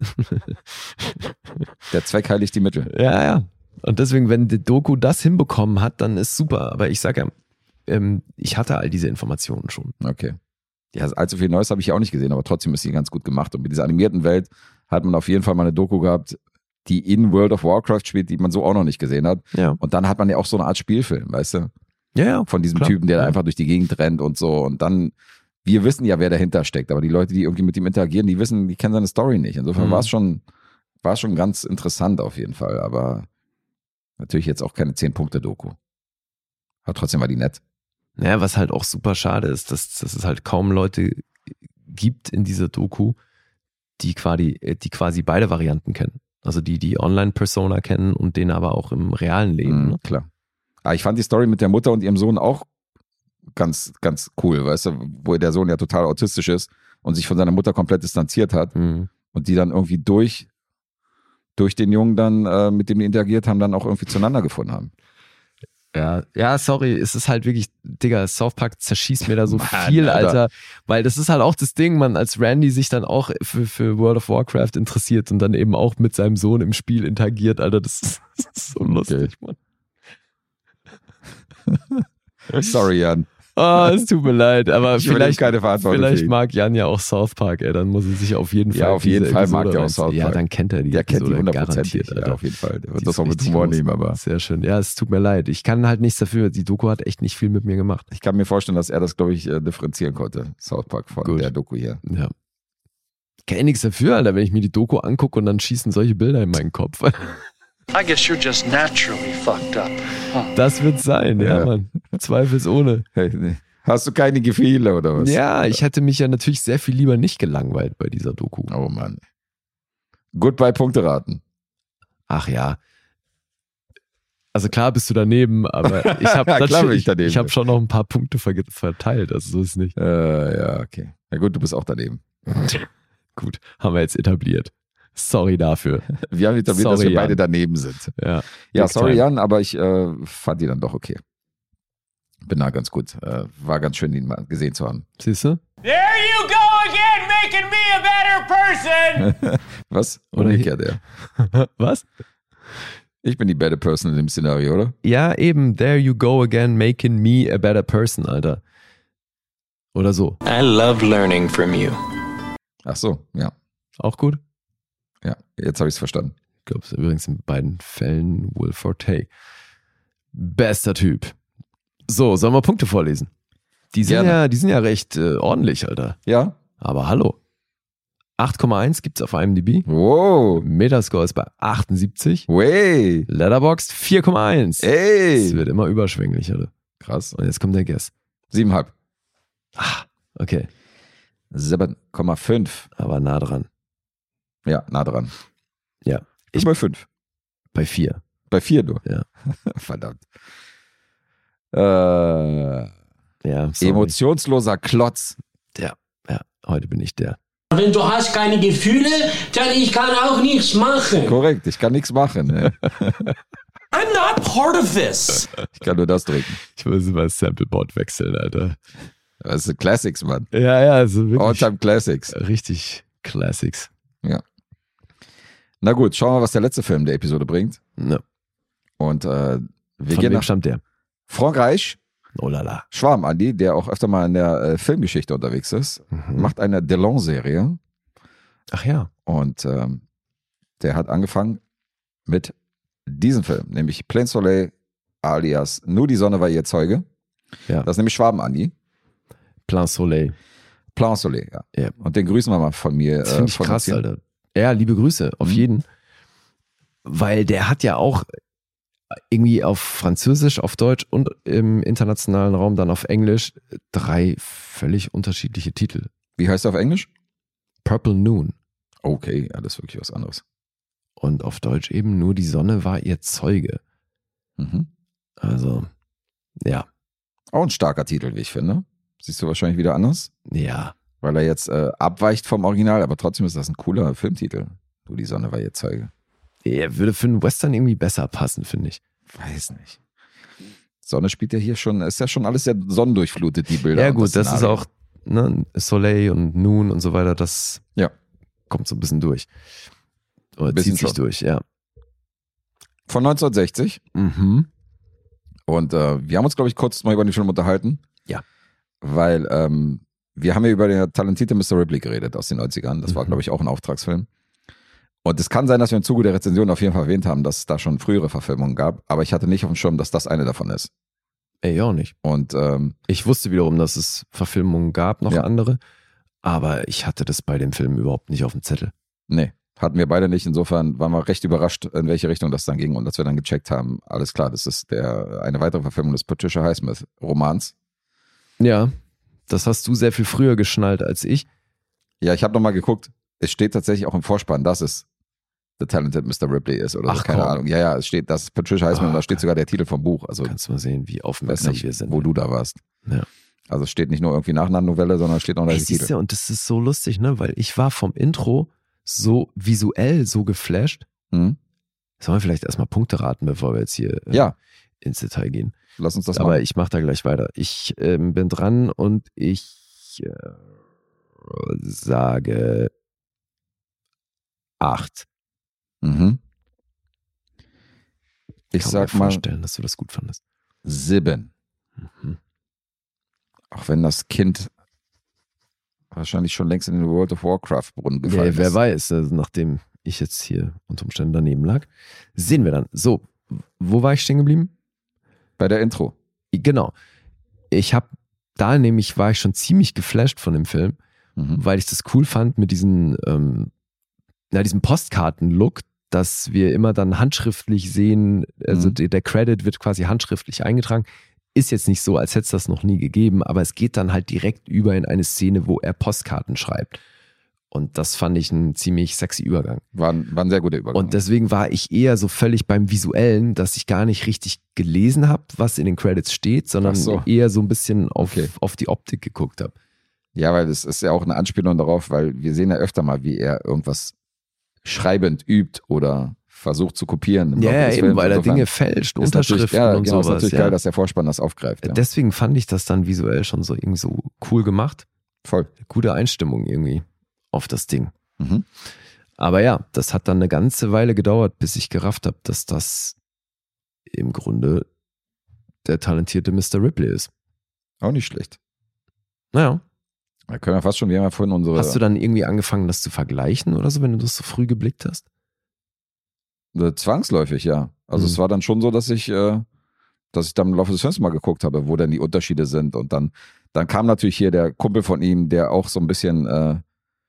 Der Zweck heiligt die Mittel.
ja, ja. Und deswegen, wenn die Doku das hinbekommen hat, dann ist super. Aber ich sage ja, ähm, ich hatte all diese Informationen schon.
Okay. Ja, allzu viel Neues habe ich ja auch nicht gesehen, aber trotzdem ist sie ganz gut gemacht. Und mit dieser animierten Welt hat man auf jeden Fall mal eine Doku gehabt, die in World of Warcraft spielt, die man so auch noch nicht gesehen hat.
Ja.
Und dann hat man ja auch so eine Art Spielfilm, weißt du?
Ja, ja.
Von diesem
Klar.
Typen, der da
Ja.
einfach durch die Gegend rennt und so. Und dann, wir wissen ja, wer dahinter steckt, aber die Leute, die irgendwie mit ihm interagieren, die wissen, die kennen seine Story nicht. Insofern
Mhm.
war es schon, war es schon ganz interessant auf jeden Fall. Aber natürlich jetzt auch keine zehn-Punkte-Doku. Aber trotzdem war die nett.
Naja, was halt auch super schade ist, dass, dass es halt kaum Leute gibt in dieser Doku, die quasi, die quasi beide Varianten kennen. Also die die Online-Persona kennen und den aber auch im realen Leben.
Mhm,
Ne?
klar. Aber ich fand die Story mit der Mutter und ihrem Sohn auch ganz, ganz cool, weißt du, wo der Sohn ja total autistisch ist und sich von seiner Mutter komplett distanziert hat
Mhm.
und die dann irgendwie durch, durch den Jungen dann, äh, mit dem die interagiert haben, dann auch irgendwie zueinander gefunden haben.
Ja, ja, sorry, es ist halt wirklich, Digga, South Park zerschießt mir da so
Mann,
viel,
Alter.
Alter. Weil das ist halt auch das Ding, man als Randy sich dann auch für, für World of Warcraft interessiert und dann eben auch mit seinem Sohn im Spiel interagiert, Alter. Das ist, das ist so lustig, Mann.
Sorry, Jan.
Oh, es tut mir leid, aber
Ich übernehme
vielleicht,
keine Verantwortung für
vielleicht
ihn.
mag Jan ja auch South Park, ey, dann muss er sich auf jeden Fall
Ja, auf jeden
diese
Fall mag
Episode
der auch
rein-
South
Ja,
Park.
dann kennt er die
Der kennt die
Episode
hundertprozentig,
garantiert,
ja,
Alter.
auf jeden Fall. Der
Die
wird das
ist
auch mit
richtig
Humor
groß.
nehmen, aber
Sehr schön. Ja, es tut mir leid. Ich kann halt nichts dafür. Die Doku hat echt nicht viel mit mir gemacht.
ich kann mir vorstellen, dass er das, glaube ich, äh, differenzieren konnte, South Park von
Gut.
der Doku hier.
Ja. Kann ja nichts dafür, Alter, wenn ich mir die Doku angucke und dann schießen solche Bilder in meinen Kopf.
I guess you're just naturally fucked up. Huh?
Das wird sein, ja,
Ja.
Mann. Zweifelsohne.
Hey, nee. Hast du keine Gefühle oder was?
Ja, ich hätte mich ja natürlich sehr viel lieber nicht gelangweilt bei dieser Doku.
Oh Mann. Goodbye Punkte raten.
Ach ja. Also klar bist du daneben, aber ich habe
Ja, klar bin ich
natürlich,
daneben.
ich habe schon noch ein paar Punkte ver verteilt, also so ist es nicht.
Äh, ja, okay. Na gut, du bist auch daneben.
Gut, haben wir jetzt etabliert. Sorry dafür.
Wir haben etabliert, dass
Sorry,
wir beide
Jan.
daneben sind.
Ja,
Ja,
Big
sorry
time.
Jan, aber ich äh, fand die dann doch okay. Bin da ganz gut. Äh, war ganz schön, ihn mal gesehen zu haben.
Siehst du?
There you go again, making me a better person.
Was?
Oder
Umgekehrt, ja.
Was?
Ich bin die better person in dem Szenario, oder?
Ja, eben. There you go again, making me a better person, Alter. Oder so.
I love learning from you.
Ach so, ja.
Auch gut?
Ja, jetzt habe ich es verstanden.
Ich glaube, es ist übrigens in beiden Fällen Will Forte. Bester Typ. So, sollen wir Punkte vorlesen? Die sind,
Gerne.
ja, die sind ja recht äh, ordentlich, Alter.
Ja?
Aber hallo. acht Komma eins gibt's auf IMDb.
Wow.
Metascore ist bei achtundsiebzig.
Way.
Letterboxd vier Komma eins. Es
Ey.
wird immer überschwänglich, Alter.
Krass.
Und jetzt kommt der Guess.
Siebeneinhalb.
Okay,
sieben Komma fünf.
aber nah dran.
Ja, nah dran.
Ja.
Ich bei fünf.
Bei vier.
Bei vier nur.
Ja.
Verdammt. Äh,
Ja, sorry.
emotionsloser Klotz.
Ja, ja, heute bin ich der.
Wenn du hast keine Gefühle, dann ich kann auch nichts machen.
Korrekt, ich kann nichts machen. Ne?
I'm not part of this.
Ich kann nur das drücken.
Ich muss mal das Sampleboard wechseln, Alter.
Das sind Classics, Mann.
Ja, ja, also wirklich
All-Time Classics.
richtig Classics.
Ja. Na gut, schauen wir mal, was der letzte Film der Episode bringt.
Ja.
Und äh, wir
Von
gehen
wem
nach
stammt der?
Frankreich.
Oh lala.
Schwarm-Andi, der auch öfter mal in der äh, Filmgeschichte unterwegs ist,
Mhm.
macht eine DeLong-Serie
Ach ja.
und ähm, der hat angefangen mit diesem Film, nämlich Plein Soleil alias Nur die Sonne war ihr Zeuge.
Ja.
Das ist nämlich Schwarm-Andi.
Plein Soleil.
Plein Soleil, ja.
Ja.
Und den grüßen wir mal von mir.
Das finde ich
von uns
krass,
hier.
Alter. Ja, liebe Grüße, auf
Mhm.
jeden. Weil der hat ja auch irgendwie auf Französisch, auf Deutsch und im internationalen Raum dann auf Englisch drei völlig unterschiedliche Titel.
Wie heißt er auf Englisch?
Purple Noon.
Okay, ja, das ist wirklich was anderes.
Und auf Deutsch eben Nur die Sonne war ihr Zeuge.
Mhm.
Also, ja,
Auch ein starker Titel, wie ich finde. Siehst du wahrscheinlich wieder anders,
ja.
weil er jetzt äh, abweicht vom Original, aber trotzdem ist das ein cooler Filmtitel. Nur die Sonne war ihr Zeuge.
Er würde für einen Western irgendwie besser passen, finde ich.
Weiß nicht. Sonne spielt ja hier schon, ist ja schon alles sehr sonnendurchflutet, die Bilder.
Ja
und
gut, das, ist
Szenario.
auch ne, Soleil und Noon und so weiter, das
Ja.
kommt so ein bisschen durch. Oder
Ein bisschen
zieht sich
schon.
durch, ja.
Von neunzehnhundertsechzig.
Mhm.
Und äh, wir haben uns, glaube ich, kurz mal über den Film unterhalten.
Ja.
Weil ähm, wir haben ja über den talentierten Mister Ripley geredet aus den neunzigern. Das war,
Mhm.
glaube ich, auch ein Auftragsfilm. Und es kann sein, dass wir im Zuge der Rezension auf jeden Fall erwähnt haben, dass es da schon frühere Verfilmungen gab. Aber ich hatte nicht auf dem Schirm, dass das eine davon ist.
Ey, auch nicht.
Und ähm,
Ich wusste wiederum, dass es Verfilmungen gab, noch
Ja.
andere. Aber ich hatte das bei dem Film überhaupt nicht auf dem Zettel.
nee, hatten wir beide nicht. Insofern waren wir recht überrascht, in welche Richtung das dann ging. Und als wir dann gecheckt haben, alles klar, das ist der eine weitere Verfilmung des Patricia Highsmith Romans.
Ja, das hast du sehr viel früher geschnallt als ich.
Ja, ich habe nochmal geguckt. Es steht tatsächlich auch im Vorspann, dass es The Talented Mister Ripley ist oder
Ach,
so, keine
komm.
Ahnung. Ja, ja, es steht, das ist Patricia Highsmith
Ah,
und da steht
okay.
sogar der Titel vom Buch. Also
Kannst du mal sehen, wie
weiß
aufmerksam
nicht,
wir sind.
wo du da warst.
Ja.
Also es steht nicht nur irgendwie nach einer Novelle, sondern es steht noch der
Ey,
Titel.
siehst du, und das ist so lustig, ne? Weil ich war vom Intro so visuell so geflasht.
Mhm.
Sollen wir vielleicht erstmal Punkte raten, bevor wir jetzt hier äh,
Ja,
ins Detail gehen?
lass uns das
Aber
machen.
ich mache da gleich weiter. Ich ähm, bin dran und ich äh, sage acht.
Mhm. Ich
Kann
sag
mir
mal
vorstellen, dass du das gut fandest.
sieben.
Mhm.
Auch wenn das Kind wahrscheinlich schon längst in den World of Warcraft Brunnen gefallen
Ja, wer
ist.
weiß, also nachdem ich jetzt hier unter Umständen daneben lag. Sehen wir dann. So, wo war ich stehen geblieben?
Bei der Intro.
Genau. Ich habe da nämlich, war ich schon ziemlich geflasht von dem Film,
Mhm.
weil ich das cool fand mit diesen, ähm, na, diesem Postkarten-Look, dass wir immer dann handschriftlich sehen, also
Mhm.
der, der Credit wird quasi handschriftlich eingetragen. Ist jetzt nicht so, als hätte es das noch nie gegeben, aber es geht dann halt direkt über in eine Szene, wo er Postkarten schreibt. Und das fand ich ein ziemlich sexy Übergang.
War, ein- war ein sehr guter Übergang.
Und deswegen war ich eher so völlig beim Visuellen, dass ich gar nicht richtig gelesen habe, was in den Credits steht, sondern
Ach so.
eher so ein bisschen auf,
Okay.
auf die Optik geguckt habe.
Ja, weil das ist ja auch eine Anspielung darauf, weil wir sehen ja öfter mal, wie er irgendwas schreibend übt oder versucht zu kopieren. im
Ja,
Laufe
ja,
des
eben,
Films.
weil er
Insofern
Dinge fälscht,
ist natürlich-
Unterschriften
ja,
und
genau, ist
sowas.
natürlich
Ja.
geil, dass der Vorspann das aufgreift. Ja.
Deswegen fand ich das dann visuell schon so irgendwie so cool gemacht.
Voll.
Gute Einstimmung irgendwie auf das Ding.
Mhm.
Aber ja, das hat dann eine ganze Weile gedauert, bis ich gerafft habe, dass das im Grunde der talentierte Mister Ripley ist.
Auch nicht schlecht.
Naja.
Da können wir fast schon, wir haben ja vorhin unsere
Hast du dann irgendwie angefangen, das zu vergleichen oder so, wenn du das so früh geblickt hast?
Äh, Zwangsläufig, ja. Also
Mhm.
es war dann schon so, dass ich, äh, dass ich dann im Laufe des Films mal geguckt habe, wo denn die Unterschiede sind. Und dann, dann kam natürlich hier der Kumpel von ihm, der auch so ein bisschen, äh,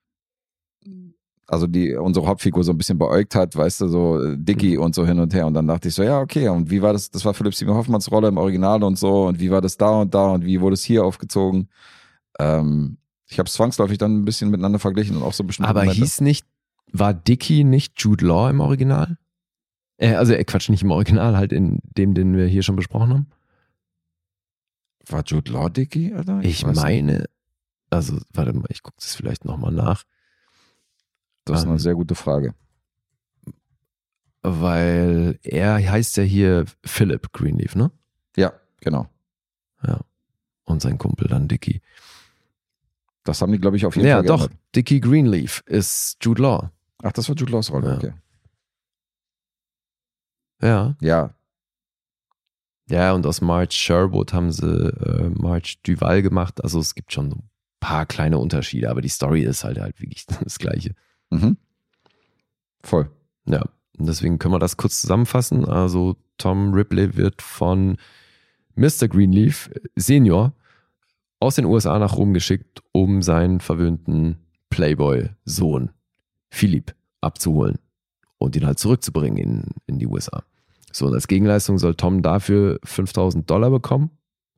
also die unsere Hauptfigur so ein bisschen beäugt hat, weißt du, so äh, Dicky
Mhm.
und so hin und her. Und dann dachte ich so, ja, okay, und wie war das? Das war Philipp Seymour Hoffmanns Rolle im Original und so. Und wie war das da und da und wie wurde es hier aufgezogen? Ähm, ich habe es zwangsläufig dann ein bisschen miteinander verglichen und auch so bestimmte
Aber
Momente.
hieß nicht, war Dickie nicht Jude Law im Original? Äh, also, äh, Quatsch, nicht im Original, halt in dem, den wir hier schon besprochen haben.
War Jude Law Dicky, Alter?
Ich
weiß nicht.
meine, also, warte mal, ich gucke das vielleicht nochmal nach,
Das ist eine
ähm,
sehr gute Frage.
weil er heißt ja hier Philip Greenleaf, ne?
Ja, genau.
Ja. Und sein Kumpel dann Dickie.
Das haben die, glaube ich, auf jeden
Ja,
Fall
doch,
geändert.
Dickie Greenleaf ist Jude Law.
Ach, das war Jude Laws Rolle,
Ja.
okay.
Ja.
Ja,
Ja, und aus Marge Sherwood haben sie äh, Marge Duval gemacht. Also es gibt schon so ein paar kleine Unterschiede, aber die Story ist halt halt wirklich das Gleiche.
Mhm. Voll.
Ja, und deswegen können wir das kurz zusammenfassen. Also Tom Ripley wird von Mister Greenleaf Senior aus den U S A nach Rom geschickt, um seinen verwöhnten Playboy-Sohn Philipp abzuholen und ihn halt zurückzubringen in, in die U S A. So, und als Gegenleistung soll Tom dafür fünftausend Dollar bekommen.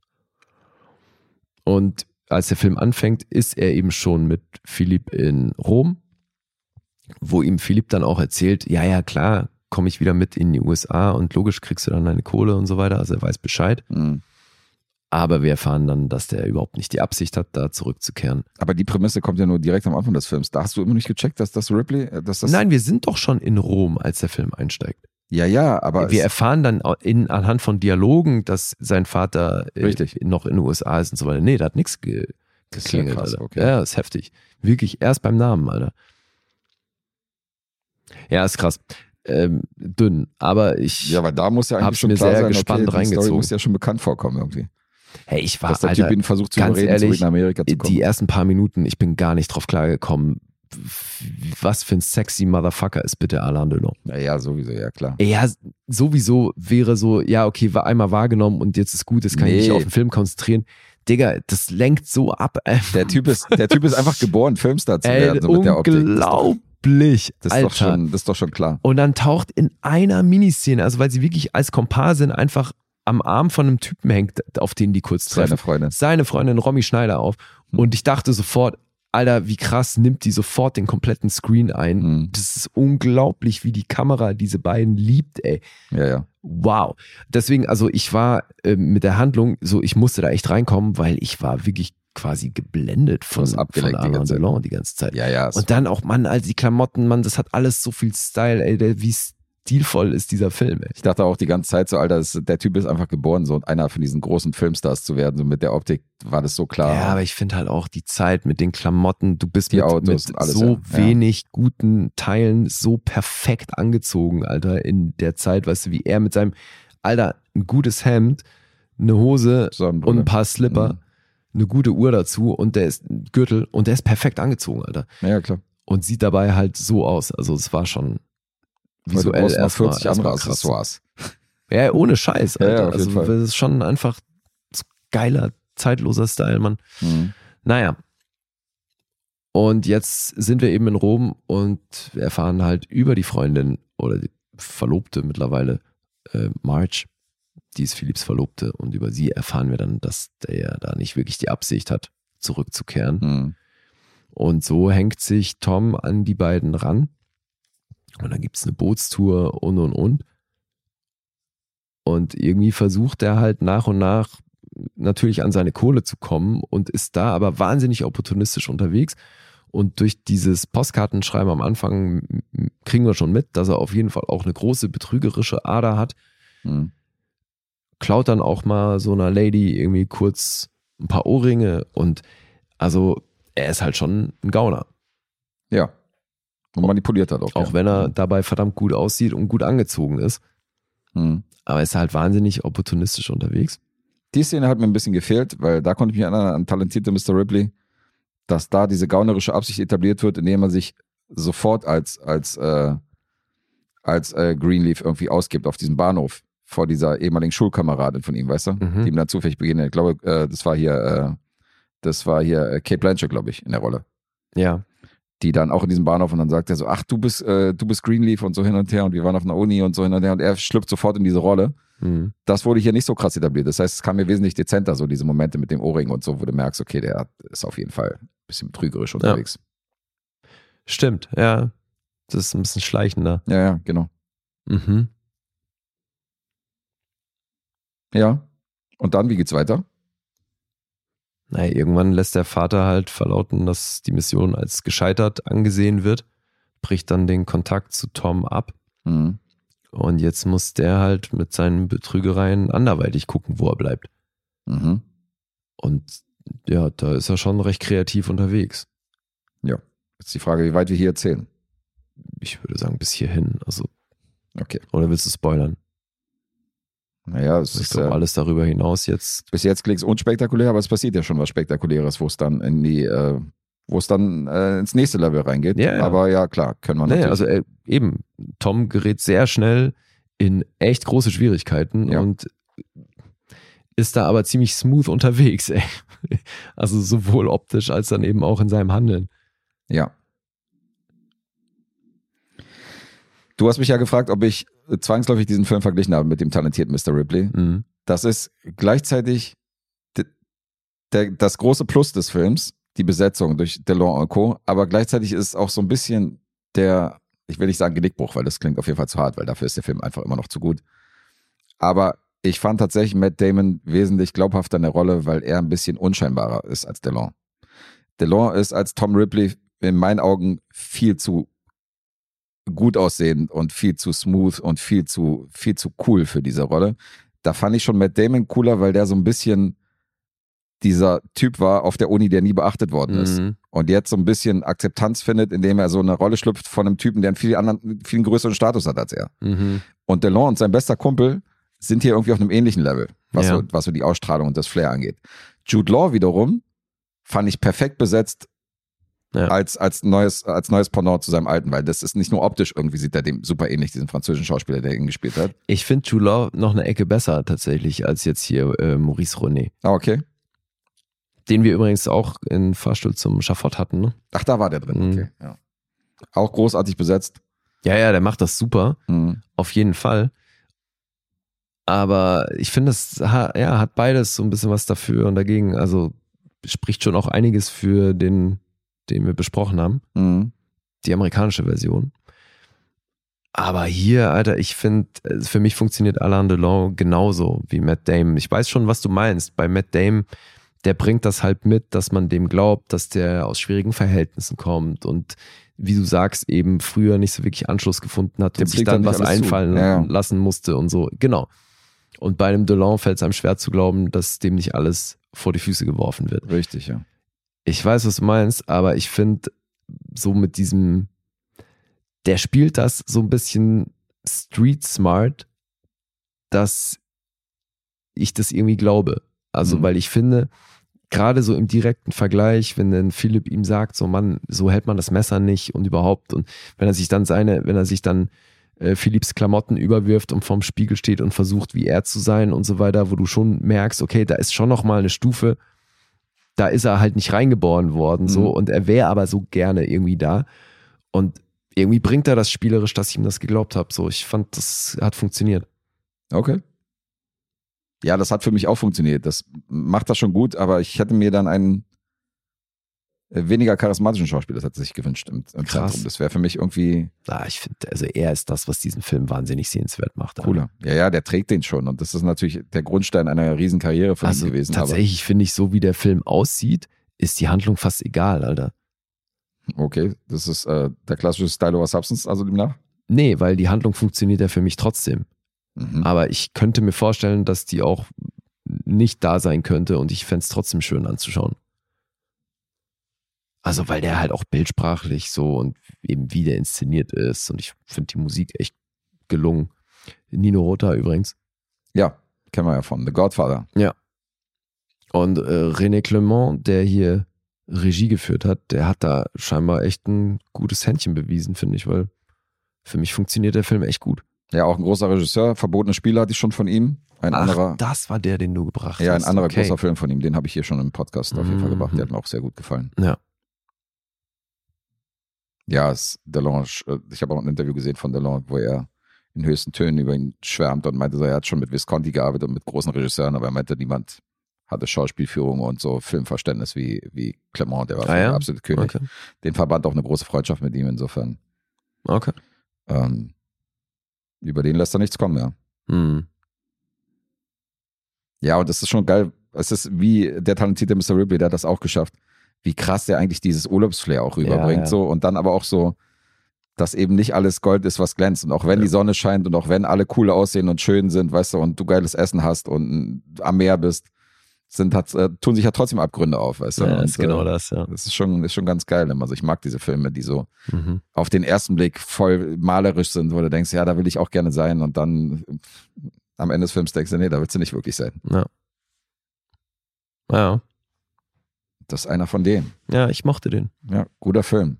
Und als der Film anfängt, ist er eben schon mit Philipp in Rom, wo ihm Philipp dann auch erzählt, ja, ja, klar, komme ich wieder mit in die U S A und logisch kriegst du dann deine Kohle und so weiter. Also er weiß Bescheid.
Mhm.
Aber wir erfahren dann, dass der überhaupt nicht die Absicht hat, da zurückzukehren.
Aber die Prämisse kommt ja nur direkt am Anfang des Films. Da hast du immer nicht gecheckt, dass das Ripley, dass das...
Nein, wir sind doch schon in Rom, als der Film einsteigt.
Ja, ja, aber...
Wir erfahren dann in, anhand von Dialogen, dass sein Vater äh,
Richtig.
noch in den U S A ist und so weiter. Nee, da hat nichts ge geklingelt.
krass,
Alter.
okay.
Ja, ist heftig. Wirklich erst beim Namen, Alter. Ja, ist krass. Ähm, dünn, aber ich
Ja, aber da muss ja eigentlich
hab's
schon
mir
klar
sehr
sein,
gespannt
okay, die Story
reingezogen.
muss ja schon bekannt vorkommen irgendwie.
Hey, ich war,
Dass der
Alter,
Typ ihn versucht zu
ganz
überreden,
ehrlich,
zurück nach Amerika zu kommen.
die ersten paar Minuten, ich bin gar nicht drauf klargekommen, was für ein sexy Motherfucker ist bitte Alain Delon.
Naja, sowieso, ja klar.
Ja, sowieso wäre so, ja, okay, war einmal wahrgenommen und jetzt ist gut, jetzt kann
Nee.
ich mich auf den Film konzentrieren. Digga, das lenkt so ab.
Der Typ ist, der Typ ist einfach geboren, Filmstar zu
Ey,
werden, so mit der Optik.
unglaublich,
Das ist, doch, das, ist
Alter.
doch schon, das ist doch schon klar.
Und dann taucht in einer Miniszene, also weil sie wirklich als Komparsin einfach am Arm von einem Typen hängt, auf den die kurz treffen.
Seine Freundin.
Seine Freundin Romy Schneider auf. Und ich dachte sofort, Alter, wie krass nimmt die sofort den kompletten Screen ein.
Mhm.
Das ist unglaublich, wie die Kamera diese beiden liebt, ey.
Ja, ja.
Wow. Deswegen, also ich war äh, mit der Handlung so, ich musste da echt reinkommen, weil ich war wirklich quasi geblendet von,
hast
von
abgelenkt die
Alain
ganze Zeit.
Delon die ganze Zeit.
Ja, ja. es-
Und dann auch, Mann, also die Klamotten, Mann, das hat alles so viel Style, ey, der, wie stilvoll ist dieser Film, ey.
Ich dachte auch die ganze Zeit so, Alter, das, der Typ ist einfach geboren, so einer von diesen großen Filmstars zu werden. So mit der Optik war das so klar.
Ja, aber ich finde halt auch die Zeit mit den Klamotten, du bist
Die
mit,
Autos
mit
und alles,
so
ja. Ja.
wenig guten Teilen so perfekt angezogen, Alter, in der Zeit, weißt du, wie er mit seinem, Alter, ein gutes Hemd, eine Hose
Sonnenbrille.
und ein paar Slipper,
Mhm.
eine gute Uhr dazu und der ist ein Gürtel und der ist perfekt angezogen, Alter.
Ja, klar.
Und sieht dabei halt so aus, also es war schon
Weil du
visuell
brauchst noch
erstmal
vierzig
erstmal
andere
krass.
Accessoires.
Ja, ohne Scheiß,
Ja,
Alter.
ja, auf jeden
also
Fall.
das ist schon einfach so geiler, zeitloser Style, Mann.
Mhm.
Naja. Und jetzt sind wir eben in Rom und wir erfahren halt über die Freundin oder die Verlobte mittlerweile, äh, Marge, die ist Philipps Verlobte, und über sie erfahren wir dann, dass der ja da nicht wirklich die Absicht hat, zurückzukehren.
Mhm.
Und so hängt sich Tom an die beiden ran. Und dann gibt es eine Bootstour und und und. Und irgendwie versucht er halt nach und nach natürlich an seine Kohle zu kommen und ist da aber wahnsinnig opportunistisch unterwegs. Und durch dieses Postkartenschreiben am Anfang m- kriegen wir schon mit, dass er auf jeden Fall auch eine große betrügerische Ader hat.
Mhm.
Klaut dann auch mal so einer Lady irgendwie kurz ein paar Ohrringe. Und also er ist halt schon ein Gauner.
Ja. Und manipuliert hat auch.
Auch
ja.
wenn er dabei verdammt gut aussieht und gut angezogen ist.
Mhm.
Aber er ist halt wahnsinnig opportunistisch unterwegs.
Die Szene hat mir ein bisschen gefehlt, weil da konnte ich mich erinnern an talentierte Mister Ripley, dass da diese gaunerische Absicht etabliert wird, indem er sich sofort als, als, äh, als äh, Greenleaf irgendwie ausgibt auf diesem Bahnhof vor dieser ehemaligen Schulkameradin von ihm, weißt du?
Mhm.
Die ihm dann zufällig begegnet. Ich glaube, äh, das war hier, äh, das war hier äh, Cate Blanchett, glaube ich, in der Rolle.
Ja.
Die dann auch in diesem Bahnhof, und dann sagt er so, ach, du bist, äh, du bist Greenleaf und so hin und her und wir waren auf einer Uni und so hin und her, und er schlüpft sofort in diese Rolle.
Mhm.
Das wurde hier nicht so krass etabliert. Das heißt, es kam mir wesentlich dezenter, so diese Momente mit dem Ohrring und so, wo du merkst, okay, der ist auf jeden Fall ein bisschen betrügerisch unterwegs.
Stimmt, ja. Das ist ein bisschen schleichender.
Ja, ja, genau.
Mhm.
Ja. Und dann, wie geht's weiter?
Naja, irgendwann lässt der Vater halt verlauten, dass die Mission als gescheitert angesehen wird, bricht dann den Kontakt zu Tom ab.
Mhm.
Und jetzt muss der halt mit seinen Betrügereien anderweitig gucken, wo er bleibt.
Mhm.
Und ja, da ist er schon recht kreativ unterwegs.
Jetzt die Frage, wie weit wir hier erzählen.
Ich würde sagen, bis hierhin. Also,
Okay.
oder willst du spoilern?
Naja, es
Ich
ist
glaube,
äh,
alles darüber hinaus jetzt.
bis jetzt klingt es unspektakulär, aber es passiert ja schon was Spektakuläres, wo es dann in die, äh, wo es dann äh, ins nächste Level reingeht.
Ja, ja.
Aber ja, klar, können wir
Naja,
natürlich.
also äh, eben, Tom gerät sehr schnell in echt große Schwierigkeiten
Ja.
und ist da aber ziemlich smooth unterwegs, ey. Also sowohl optisch als dann eben auch in seinem Handeln.
Ja. Du hast mich ja gefragt, ob ich zwangsläufig diesen Film verglichen habe mit dem talentierten Mister Ripley.
Mhm.
Das ist gleichzeitig de, der, das große Plus des Films, die Besetzung durch DeLong und Co., aber gleichzeitig ist es auch so ein bisschen der, ich will nicht sagen Genickbruch, weil das klingt auf jeden Fall zu hart, weil dafür ist der Film einfach immer noch zu gut. Aber ich fand tatsächlich Matt Damon wesentlich glaubhafter in der Rolle, weil er ein bisschen unscheinbarer ist als DeLong. DeLong ist als Tom Ripley in meinen Augen viel zu gut aussehend und viel zu smooth und viel zu, viel zu cool für diese Rolle. Da fand ich schon Matt Damon cooler, weil der so ein bisschen dieser Typ war auf der Uni, der nie beachtet worden ist.
Mhm.
Und jetzt so ein bisschen Akzeptanz findet, indem er so eine Rolle schlüpft von einem Typen, der einen viel, anderen, viel größeren Status hat als er.
Mhm.
Und DeLong und sein bester Kumpel sind hier irgendwie auf einem ähnlichen Level, was,
Ja.
so, was so die Ausstrahlung und das Flair angeht. Jude Law wiederum fand ich perfekt besetzt
Ja.
als, als, neues, als neues Pendant zu seinem alten, weil das ist nicht nur optisch, irgendwie sieht er dem super ähnlich, diesen französischen Schauspieler, der ihn gespielt hat.
Ich finde Jude Law noch eine Ecke besser tatsächlich als jetzt hier äh, Maurice René.
Ah, okay.
Den wir übrigens auch in Fahrstuhl zum Schafott hatten, ne?
Ach, da war der drin,
Mhm.
okay. Ja. Auch großartig besetzt.
Ja, ja, der macht das super.
Mhm.
Auf jeden Fall. Aber ich finde, es ha- ja, hat beides so ein bisschen was dafür und dagegen. Also spricht schon auch einiges für den, den wir besprochen haben.
Mhm.
Die amerikanische Version. Aber hier, Alter, ich finde, für mich funktioniert Alain Delon genauso wie Matt Damon. Ich weiß schon, was du meinst. Bei Matt Damon, der bringt das halt mit, dass man dem glaubt, dass der aus schwierigen Verhältnissen kommt und wie du sagst, eben früher nicht so wirklich Anschluss gefunden hat
Dem
und sich
fliegt
dann
dann nicht
was
alles zu.
einfallen
Ja, ja.
lassen musste und so. Genau. Und bei dem Delon fällt es einem schwer zu glauben, dass dem nicht alles vor die Füße geworfen wird.
Richtig, ja.
Ich weiß, was du meinst, aber ich finde, so mit diesem, der spielt das so ein bisschen street smart, dass ich das irgendwie glaube. Also,
Mhm.
weil ich finde, gerade so im direkten Vergleich, wenn dann Philipp ihm sagt, so Mann, so hält man das Messer nicht und überhaupt, und wenn er sich dann seine, wenn er sich dann äh, Philipps Klamotten überwirft und vorm Spiegel steht und versucht, wie er zu sein und so weiter, wo du schon merkst, okay, da ist schon nochmal eine Stufe, da ist er halt nicht reingeboren worden, so,
Mhm.
und er wäre aber so gerne irgendwie da. Und irgendwie bringt er das spielerisch, dass ich ihm das geglaubt habe. So, ich fand, das hat funktioniert.
Okay. Ja, das hat für mich auch funktioniert. Das macht das schon gut, aber ich hätte mir dann einen äh, weniger charismatischen Schauspieler tatsächlich gewünscht im, im
Krass.
Zentrum. Das wäre für mich irgendwie
Ah, ich finde, also er ist das, was diesen Film wahnsinnig sehenswert macht.
cooler. Ja, ja, der trägt den schon und das ist natürlich der Grundstein einer riesen Karriere von
Also
ihm gewesen.
tatsächlich finde ich, so wie der Film aussieht, ist die Handlung fast egal, Alter.
Aber okay, das ist äh, der klassische Style over Substance, also demnach.
Nee, weil die Handlung funktioniert ja für mich trotzdem.
Mhm.
Aber ich könnte mir vorstellen, dass die auch nicht da sein könnte und ich fände es trotzdem schön anzuschauen. Also, weil der halt auch bildsprachlich so und eben wie der inszeniert ist, und ich finde die Musik echt gelungen. Nino Rota übrigens.
Ja, kennen wir ja von The Godfather.
Und äh, René Clement, der hier Regie geführt hat, der hat da scheinbar echt ein gutes Händchen bewiesen, finde ich, weil für mich funktioniert der Film echt gut.
Ja, auch ein großer Regisseur. Verbotene Spiele hatte ich schon von ihm. Ein
Ach,
anderer,
das war der, den du gebracht
ja, ein
hast.
anderer
okay.
großer Film von ihm. Den habe ich hier schon im Podcast auf jeden Fall
Mhm.
gebracht. Der hat mir auch sehr gut gefallen.
Ja.
Ja, es Delon, ich habe auch ein Interview gesehen von Delon, wo er in höchsten Tönen über ihn schwärmt und meinte, so, er hat schon mit Visconti gearbeitet und mit großen Regisseuren, aber er meinte, niemand hatte Schauspielführung und so Filmverständnis wie, wie Clement, der war
Ah, ja?
der absolute König.
Okay.
Den verband auch eine große Freundschaft mit ihm, insofern.
Okay.
Ähm, über den lässt er nichts kommen, ja.
Hm.
Ja, und das ist schon geil. Es ist wie der talentierte Mister Ripley, der hat das auch geschafft, wie krass der eigentlich dieses Urlaubsflair auch rüberbringt.
Ja, ja.
So, und dann aber auch so, dass eben nicht alles Gold ist, was glänzt. Und auch wenn
Ja.
die Sonne scheint und auch wenn alle cool aussehen und schön sind, weißt du, und du geiles Essen hast und am Meer bist, sind, hat, äh, tun sich ja trotzdem Abgründe auf, weißt du.
Ja,
und,
ist genau
äh,
das, ja.
Das ist schon, ist schon ganz geil. Also ich mag diese Filme, die so
Mhm.
auf den ersten Blick voll malerisch sind, wo du denkst, ja, da will ich auch gerne sein. Und dann am Ende des Films denkst du, nee, da willst du nicht wirklich sein.
Ja. Ja.
Das ist einer von denen.
Ja, ich mochte den.
Ja, guter Film.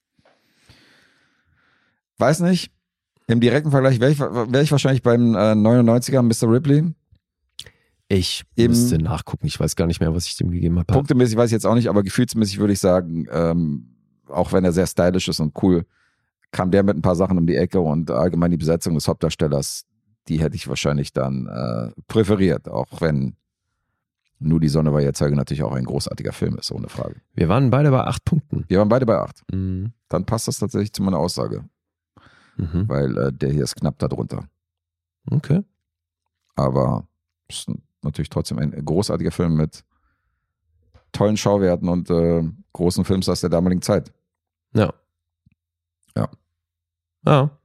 Weiß nicht, im direkten Vergleich wäre ich, wär ich wahrscheinlich beim äh, neunundneunziger Mister Ripley.
Ich
Im-
müsste nachgucken. Ich weiß gar nicht mehr, was ich dem gegeben habe.
Punktemäßig weiß ich jetzt auch nicht, aber gefühlsmäßig würde ich sagen, ähm, auch wenn er sehr stylisch ist und cool, kam der mit ein paar Sachen um die Ecke und allgemein die Besetzung des Hauptdarstellers, die hätte ich wahrscheinlich dann äh, präferiert, auch wenn Nur die Sonne war ihr Zeuge natürlich auch ein großartiger Film ist, ohne Frage.
Wir waren beide bei acht Punkten.
Wir waren beide bei acht.
Mhm.
Dann passt das tatsächlich zu meiner Aussage,
Mhm.
weil äh, der hier ist knapp darunter.
Okay.
Aber es ist natürlich trotzdem ein großartiger Film mit tollen Schauwerten und äh, großen Filmstars der damaligen Zeit.
Ja.
Ja.
Ja.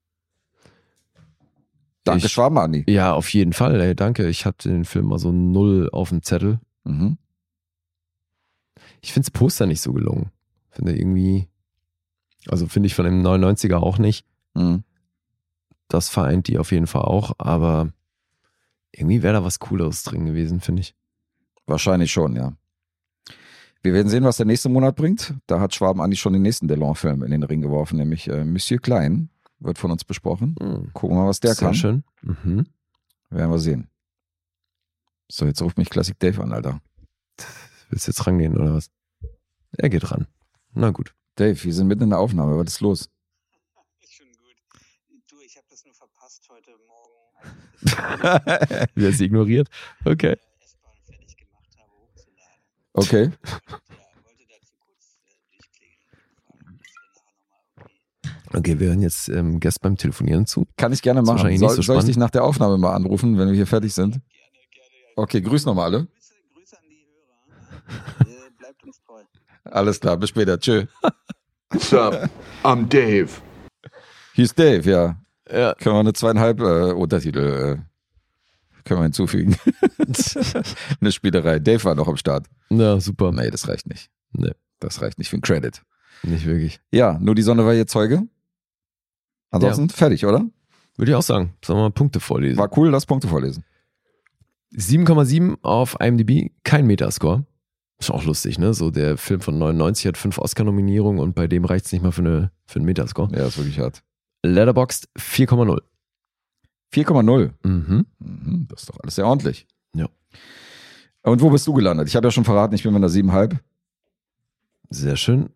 Danke,
Ich-
Schwaben, Andi.
Ja, auf jeden Fall. Ey, danke. Ich hatte den Film mal so null auf dem Zettel.
Mhm.
Ich finde das Poster nicht so gelungen. Finde irgendwie, also finde ich von dem neunundneunziger auch nicht.
Mhm.
Das vereint die auf jeden Fall auch, aber irgendwie wäre da was Cooleres drin gewesen, finde ich.
Wahrscheinlich schon, ja. Wir werden sehen, was der nächste Monat bringt. Da hat Schwaben Andi schon den nächsten Delon-Film in den Ring geworfen, nämlich äh, Monsieur Klein. Wird von uns besprochen.
Mhm.
Gucken wir mal, was der
Sehr
kann.
schön. Mhm.
Werden wir sehen. So, jetzt ruft mich Classic Dave an, Alter.
Willst du jetzt rangehen oder was? Er geht ran. Na gut.
Dave, wir sind mitten in der Aufnahme. Was ist los?
Ist schon gut. Du, ich habe das nur verpasst heute Morgen.
Wer ist ignoriert? Okay.
S-Bahn fertig gemacht habe, hochzuladen.
Okay.
Ja, wollte dazu kurz äh, durchklingeln und fragen, dass wir nachher nochmal irgendwie.
Okay, wir hören jetzt ähm, Gast beim Telefonieren zu.
Kann ich gerne
Ist
machen.
wahrscheinlich
Soll,
nicht so
soll ich
spannend.
dich nach der Aufnahme mal anrufen, wenn wir hier fertig sind?
Gerne, gerne. Ja.
Okay, grüß nochmal alle.
Grüße, Grüße an die Hörer. äh, bleibt uns treu.
Alles klar, bis später. Tschö.
What's up? I'm Dave.
Hieß Dave, ja.
Ja.
Können wir eine zweieinhalb äh, Untertitel äh, können wir hinzufügen. Eine Spielerei. Dave war noch am Start.
Ja, super.
Nee, das reicht nicht.
Nee,
Das reicht nicht für einen Credit.
nicht wirklich.
Ja, nur die Sonne war ihr Zeuge. Ansonsten fertig, oder?
Würde ich auch sagen. Sollen wir mal Punkte vorlesen?
War cool, lass Punkte vorlesen.
sieben Komma sieben auf IMDb, kein Metascore. Ist auch lustig, ne? So der Film von neunundneunzig hat fünf Oscar-Nominierungen und bei dem reicht es nicht mal für, eine, für einen Metascore.
Ja, ist wirklich hart.
Letterboxd vier Komma null.
vier Komma null.
Mhm.
Mhm, das ist doch alles sehr ordentlich.
Ja.
Und wo bist du gelandet? Ich habe ja schon verraten, ich bin bei einer sieben Komma fünf.
Sehr schön.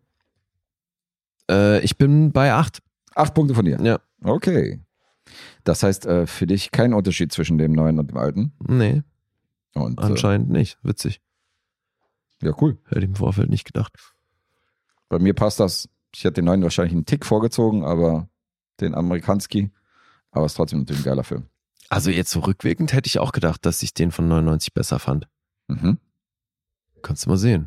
Äh, ich bin bei acht.
Acht Punkte von dir.
Ja.
Okay. Das heißt, äh, für dich kein Unterschied zwischen dem neuen und dem alten.
Nee,
Und, äh,
anscheinend nicht. Witzig.
ja, cool.
Hätte ich im Vorfeld nicht gedacht.
Bei mir passt das. Ich hätte den neuen wahrscheinlich einen Tick vorgezogen, aber den Amerikanski. Aber es ist trotzdem natürlich ein geiler Film.
Also jetzt so rückwirkend hätte ich auch gedacht, dass ich den von neunundneunzig besser fand.
Mhm.
Kannst du mal sehen.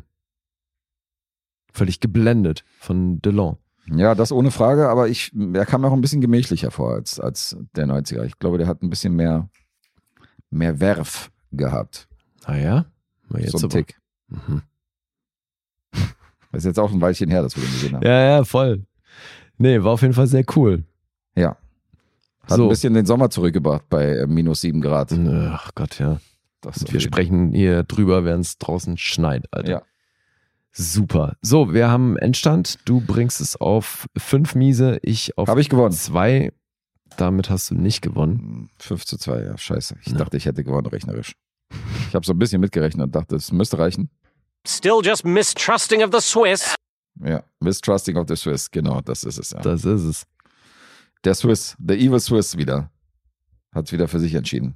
Völlig geblendet von Delon.
Ja, das ohne Frage, aber ich, er kam mir auch ein bisschen gemächlicher vor als, als der neunziger. Ich glaube, der hat ein bisschen mehr, mehr Werf gehabt.
Ah ja? Mal jetzt
so ein
aber.
Tick.
Mhm.
Das ist jetzt auch ein Weilchen her, dass wir den gesehen haben.
Ja, ja, voll. Nee, war auf jeden Fall sehr cool.
Ja. Hat
So.
ein bisschen den Sommer zurückgebracht bei äh, minus sieben Grad.
Ach Gott, ja.
Das
Und wir sprechen hier drüber, während es draußen schneit, Alter.
Ja.
Super. So, wir haben Endstand. Du bringst es auf fünf Miese, ich auf
Habe ich gewonnen.
zwei. Damit hast du nicht gewonnen.
fünf zu zwei, ja, scheiße. Ich
Ja.
dachte, ich hätte gewonnen rechnerisch. Ich habe so ein bisschen mitgerechnet und dachte, es müsste reichen.
Still just mistrusting of the Swiss.
Ja, Mistrusting of the Swiss, genau, das ist es. Ja.
Das ist es.
Der Swiss, der Evil Swiss wieder, hat es wieder für sich entschieden.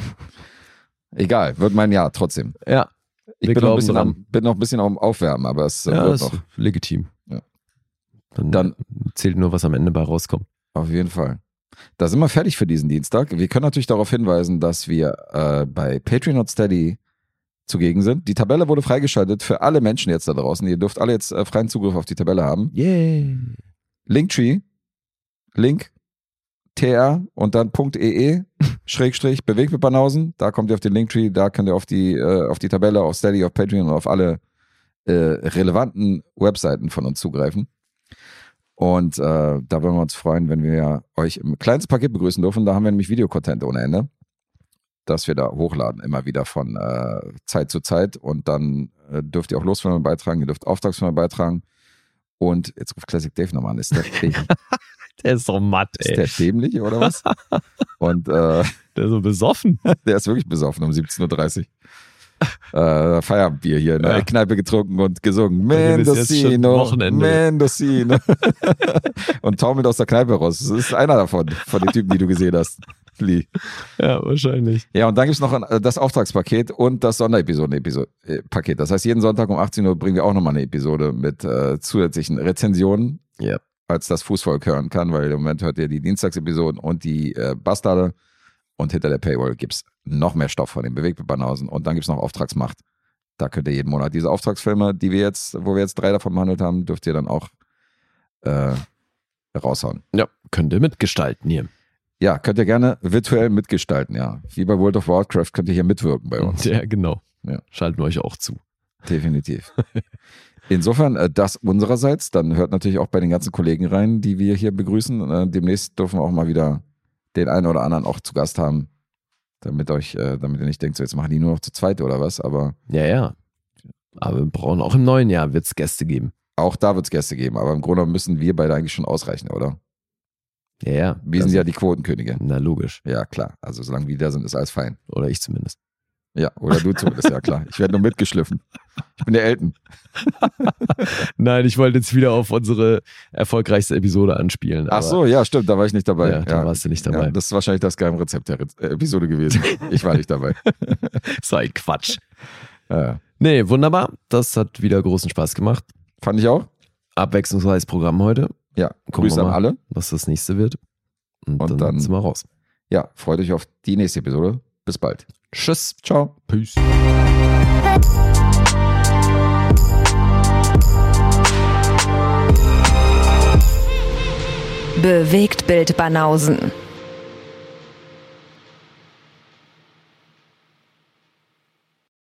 Egal, wird mein Jahr trotzdem.
Ja,
Ich
Wir
bin noch, ein
glauben
bisschen
dran.
am, bin noch ein bisschen am Aufwärmen, aber es äh,
ja
wird
ist
noch.
legitim.
Ja.
Dann,
Dann-
zählt nur, was am Ende bei rauskommt.
Auf jeden Fall. Da sind wir fertig für diesen Dienstag. Wir können natürlich darauf hinweisen, dass wir äh, bei Patreon und Steady zugegen sind. Die Tabelle wurde freigeschaltet für alle Menschen jetzt da draußen. Ihr dürft alle jetzt äh, freien Zugriff auf die Tabelle haben.
Yay.
Linktree, Link, tr und dann .ee, Schrägstrich, bewegt mit Banausen. Da kommt ihr auf den Linktree, da könnt ihr auf die, äh, auf die Tabelle, auf Steady, auf Patreon und auf alle äh, relevanten Webseiten von uns zugreifen. Und äh, da würden wir uns freuen, wenn wir euch im kleinsten Paket begrüßen dürfen. Da haben wir nämlich Videocontent ohne Ende. dass wir da hochladen, immer wieder von äh, Zeit zu Zeit. Und dann äh, dürft ihr auch Losfilme beitragen, ihr dürft Auftragsfilme beitragen. Und jetzt ruft Classic Dave nochmal an. Ist der,
der ist doch matt, ey.
Ist der dämlich oder was? Und äh,
der ist so besoffen.
Der ist wirklich besoffen um siebzehn Uhr dreißig. Äh, Feierabendbier hier in der ja. Kneipe getrunken und gesungen. Mendocino, Mendocino. Und taumelt aus der Kneipe raus. Das ist einer davon, von den Typen, die du gesehen hast. Lee.
Ja, wahrscheinlich.
Ja, und dann gibt es noch ein, das Auftragspaket und das Sonderepisoden-Paket. Das heißt, jeden Sonntag um achtzehn Uhr bringen wir auch nochmal eine Episode mit äh, zusätzlichen Rezensionen,
yep.
als das Fußvolk hören kann, weil im Moment hört ihr die Dienstagsepisoden und die äh, Bastarde. Und hinter der Paywall gibt es noch mehr Stoff von den Bewegtbildbanausen. Und dann gibt es noch Auftragsmacht. Da könnt ihr jeden Monat diese Auftragsfilme, die wir jetzt, wo wir jetzt drei davon behandelt haben, dürft ihr dann auch äh, raushauen.
Ja, könnt ihr mitgestalten hier.
Ja, könnt ihr gerne virtuell mitgestalten, ja. Wie bei World of Warcraft könnt ihr hier mitwirken bei uns.
Ja, genau.
Ja.
Schalten wir euch auch zu.
Definitiv. Insofern, äh, das unsererseits. Dann hört natürlich auch bei den ganzen Kollegen rein, die wir hier begrüßen. Äh, demnächst dürfen wir auch mal wieder den einen oder anderen auch zu Gast haben, damit euch, äh, damit ihr nicht denkt, so jetzt machen die nur noch zu zweit oder was, aber.
Ja, ja. Aber wir brauchen auch im neuen Jahr wird es Gäste geben.
Auch da wird es Gäste geben, aber im Grunde müssen wir beide eigentlich schon ausreichen, oder?
Ja, ja.
Wir sind ja die Quotenkönige.
Na, logisch.
Ja, klar. Also solange wir da sind, ist alles fein.
Oder ich zumindest.
Ja, oder du zumindest, ja klar. Ich werde nur mitgeschliffen. Ich bin der Elton.
Nein, ich wollte jetzt wieder auf unsere erfolgreichste Episode anspielen.
Ach so, ja, stimmt, da war ich nicht dabei.
Ja, da ja. warst du nicht dabei.
Ja, das ist wahrscheinlich das Geheimrezept der Re- Episode gewesen. Ich war nicht dabei.
So ein Quatsch.
Ja.
Nee, wunderbar. Das hat wieder großen Spaß gemacht.
Fand ich auch.
Abwechslungsreiches Programm heute.
Ja,
gucken
Grüße
wir mal,
an alle.
Was das nächste wird. Und,
Und
dann,
dann
sind wir raus.
Ja, freut euch auf die nächste Episode. Bis bald.
Tschüss.
Ciao.
Peace.
Bewegtbild Banausen.